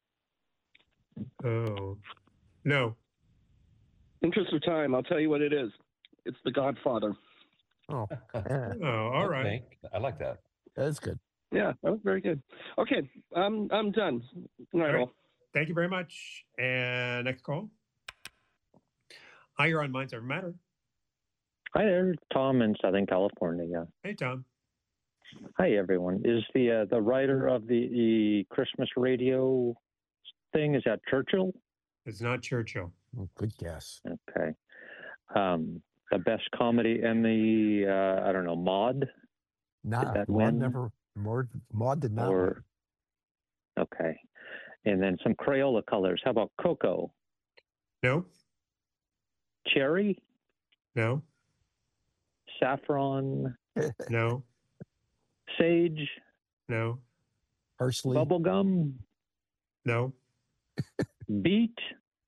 S3: Oh. No.
S12: Interest of time, I'll tell you what it is. It's The Godfather.
S5: Oh.
S3: Oh, all right.
S4: Okay. I like that.
S5: That's good.
S12: Yeah, that was very good. Okay, I'm I'm done. All right,
S3: All right.
S12: all.
S3: Thank you very much. And next call. Hi, you're on Minds Over Matter.
S13: Hi there, Tom in Southern California.
S3: Hey, Tom.
S13: Hi, everyone. Is the uh, the writer of the, the Christmas radio thing, is that Churchill?
S3: It's not Churchill.
S5: Oh, good guess.
S13: Okay. Um, the best comedy Emmy, uh, I don't know, Maud?
S5: Not
S13: that
S5: Maud
S13: win?
S5: never Maud, Maud did not.
S13: Or, okay. And then some Crayola colors. How about Cocoa?
S3: No.
S13: Cherry?
S3: No.
S13: Saffron?
S3: No.
S13: Sage?
S3: No.
S5: Parsley?
S13: Bubblegum?
S3: No.
S13: Beet?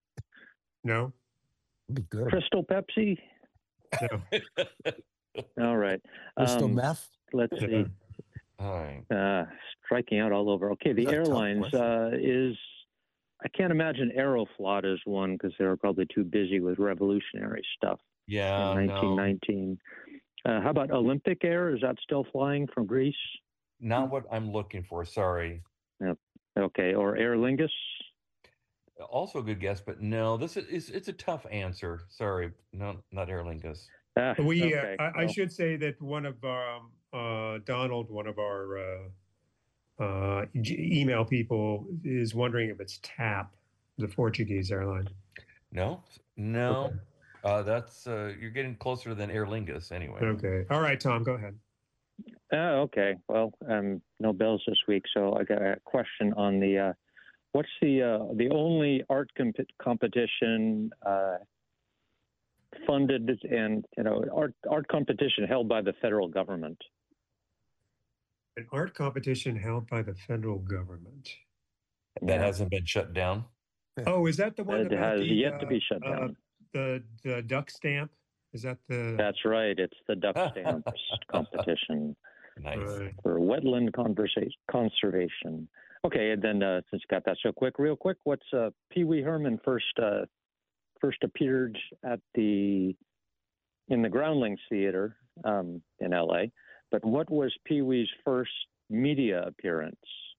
S3: No.
S5: Be good.
S13: Crystal Pepsi?
S3: No.
S13: All right.
S5: Crystal
S13: Um,
S5: meth?
S13: Let's see.
S4: All right.
S13: Uh, striking out all over. Okay, the
S5: That's a tough
S13: airlines
S5: question.
S13: uh, is. I can't imagine Aeroflot is one because they were probably too busy with revolutionary stuff
S4: Yeah.
S13: in nineteen nineteen. Uh, how about Olympic Air? Is that still flying from Greece?
S4: No. Not what I'm looking for. Sorry.
S13: Yep. Okay, or Aer Lingus?
S4: Also a good guess, but no. This is it's, it's a tough answer. Sorry. No, not Aer Lingus.
S13: Ah,
S3: We,
S13: okay,
S3: uh, I, I
S13: well,
S3: should say that one of um, uh, Donald, one of our uh, uh, g- email people, is wondering if it's TAP, the Portuguese airline.
S4: No. No. Uh, that's uh, you're getting closer than Aer Lingus anyway.
S3: Okay. All right, Tom, go ahead.
S13: Oh, okay. Well, um, no bells this week, so I got a question on the uh, what's the uh, the only art comp- competition uh, funded and you know art art competition held by the federal government?
S3: An art competition held by the federal government.
S4: That
S13: Yeah.
S4: hasn't been shut down.
S3: Oh, is that the one
S13: It
S3: about
S13: has
S3: the
S13: yet
S3: uh,
S13: to be shut
S3: uh,
S13: down.
S3: the the duck stamp? Is that the?
S13: That's right. It's the duck stamps competition
S4: Nice.
S3: Right.
S13: for wetland conversa- conservation. Okay, and then uh, since you got that so quick, real quick, what's uh, Pee Wee Herman first uh, first appeared at the in the Groundlings Theater um, in L A. But what was Pee Wee's first media appearance?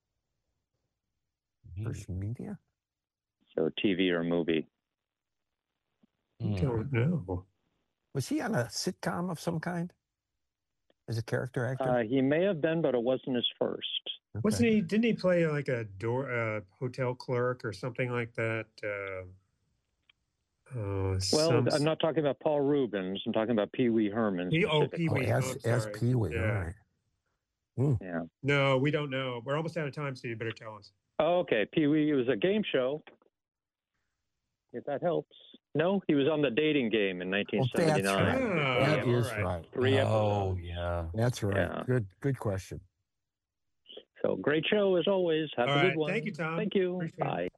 S5: First media?
S13: So T V or movie?
S3: I don't know.
S5: Was he on a sitcom of some kind? As a character actor?
S13: Uh, he may have been, but it wasn't his first.
S3: Wasn't he? Didn't he play like a door uh, hotel clerk or something like that? Uh, uh,
S13: Well,
S3: some,
S13: I'm not talking about Paul Rubens. I'm talking about Pee Wee Herman.
S3: He, oh, Pee
S13: specifically.
S3: Wee.
S5: Oh,
S3: Oh,
S5: as,
S3: I'm
S5: as
S3: sorry.
S5: Pee Wee,
S3: Yeah.
S5: all right. Mm.
S13: Yeah.
S3: No, we don't know. We're almost out of time, so you better tell us.
S13: Oh, okay. Pee Wee. It was a game show. If that helps. No, he was on the dating game in nineteen seventy-nine.
S5: Well, that's right.
S3: Oh,
S5: That
S3: all
S5: is
S3: right.
S5: right.
S13: Three
S4: Oh,
S13: episodes.
S4: yeah.
S5: That's right.
S13: Yeah.
S5: Good good question.
S13: So great show as always. Have
S3: All
S13: a
S3: right.
S13: good one.
S3: Thank you, Tom.
S13: Thank you.
S3: Appreciate it.
S13: Bye.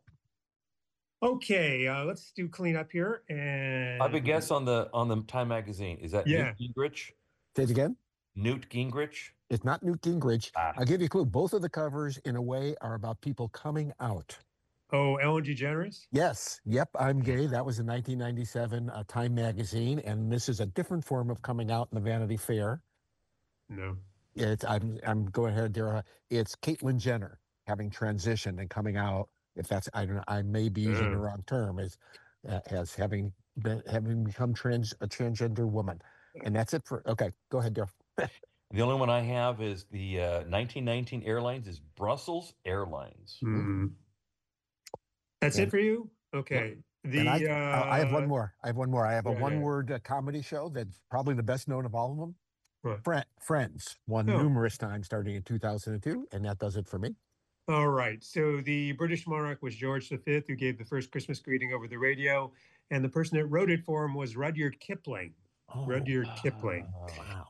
S3: Okay, uh, let's do cleanup here. And
S4: I have a guess on the on the Time magazine. Is that
S3: Yeah.
S4: Newt Gingrich?
S5: Say it again.
S4: Newt Gingrich?
S5: It's not Newt Gingrich.
S4: Ah.
S5: I'll give you a clue. Both of the covers, in a way, are about people coming out.
S3: Oh, Ellen DeGeneres?
S5: Yes. Yep. I'm gay. That was in nineteen ninety-seven uh, Time magazine, and this is a different form of coming out in the Vanity Fair.
S3: No.
S5: It's I'm I'm going ahead, Dara. It's Caitlyn Jenner having transitioned and coming out. If that's I don't know, I may be using the
S3: Oh.
S5: wrong term as uh, as having been having become trans a transgender woman, and that's it for. Okay, go ahead, Dara.
S4: The only one I have is the uh, nineteen nineteen Airlines is Brussels Airlines.
S3: Hmm. That's
S5: And-
S3: it for you? Okay. The
S5: and I,
S3: uh,
S5: I have one more. I have one more. I have a
S3: yeah, yeah.
S5: one-word uh, comedy show that's probably the best known of all of them.
S3: What?
S5: Fri Friends won
S3: Oh.
S5: numerous times starting in two thousand two, and that does it for me.
S3: All right. So the British monarch was George the Fifth, who gave the first Christmas greeting over the radio, and the person that wrote it for him was Rudyard Kipling.
S5: Oh,
S3: Rudyard Kipling.
S5: wow.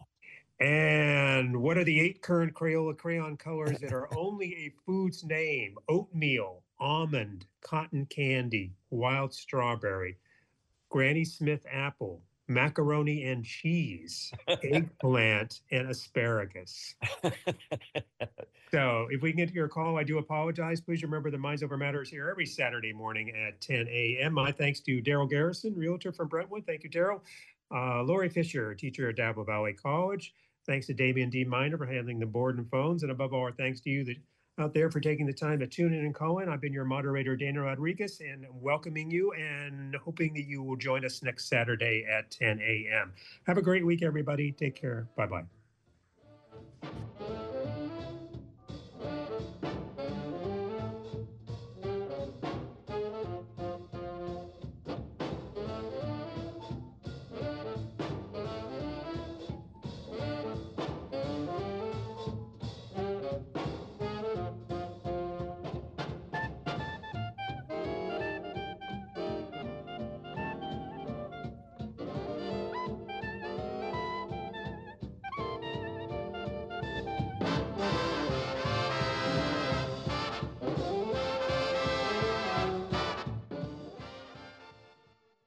S3: And what are the eight current Crayola crayon colors that are only a food's name? Oatmeal, almond, cotton candy, wild strawberry, Granny Smith apple, macaroni and cheese, eggplant, and asparagus. So if we can get your call, I do apologize. Please remember the Minds Over Matter is here every Saturday morning at ten a m My thanks to Daryl Garrison, realtor from Brentwood. Thank you, Daryl. Uh, Lori Fisher, teacher at Dabble Valley College. Thanks to Damian D. Miner for handling the board and phones. And above all, our thanks to you that, out there for taking the time to tune in and call in. I've been your moderator, Dana Rodriguez, and welcoming you and hoping that you will join us next Saturday at ten a m Have a great week, everybody. Take care. Bye-bye.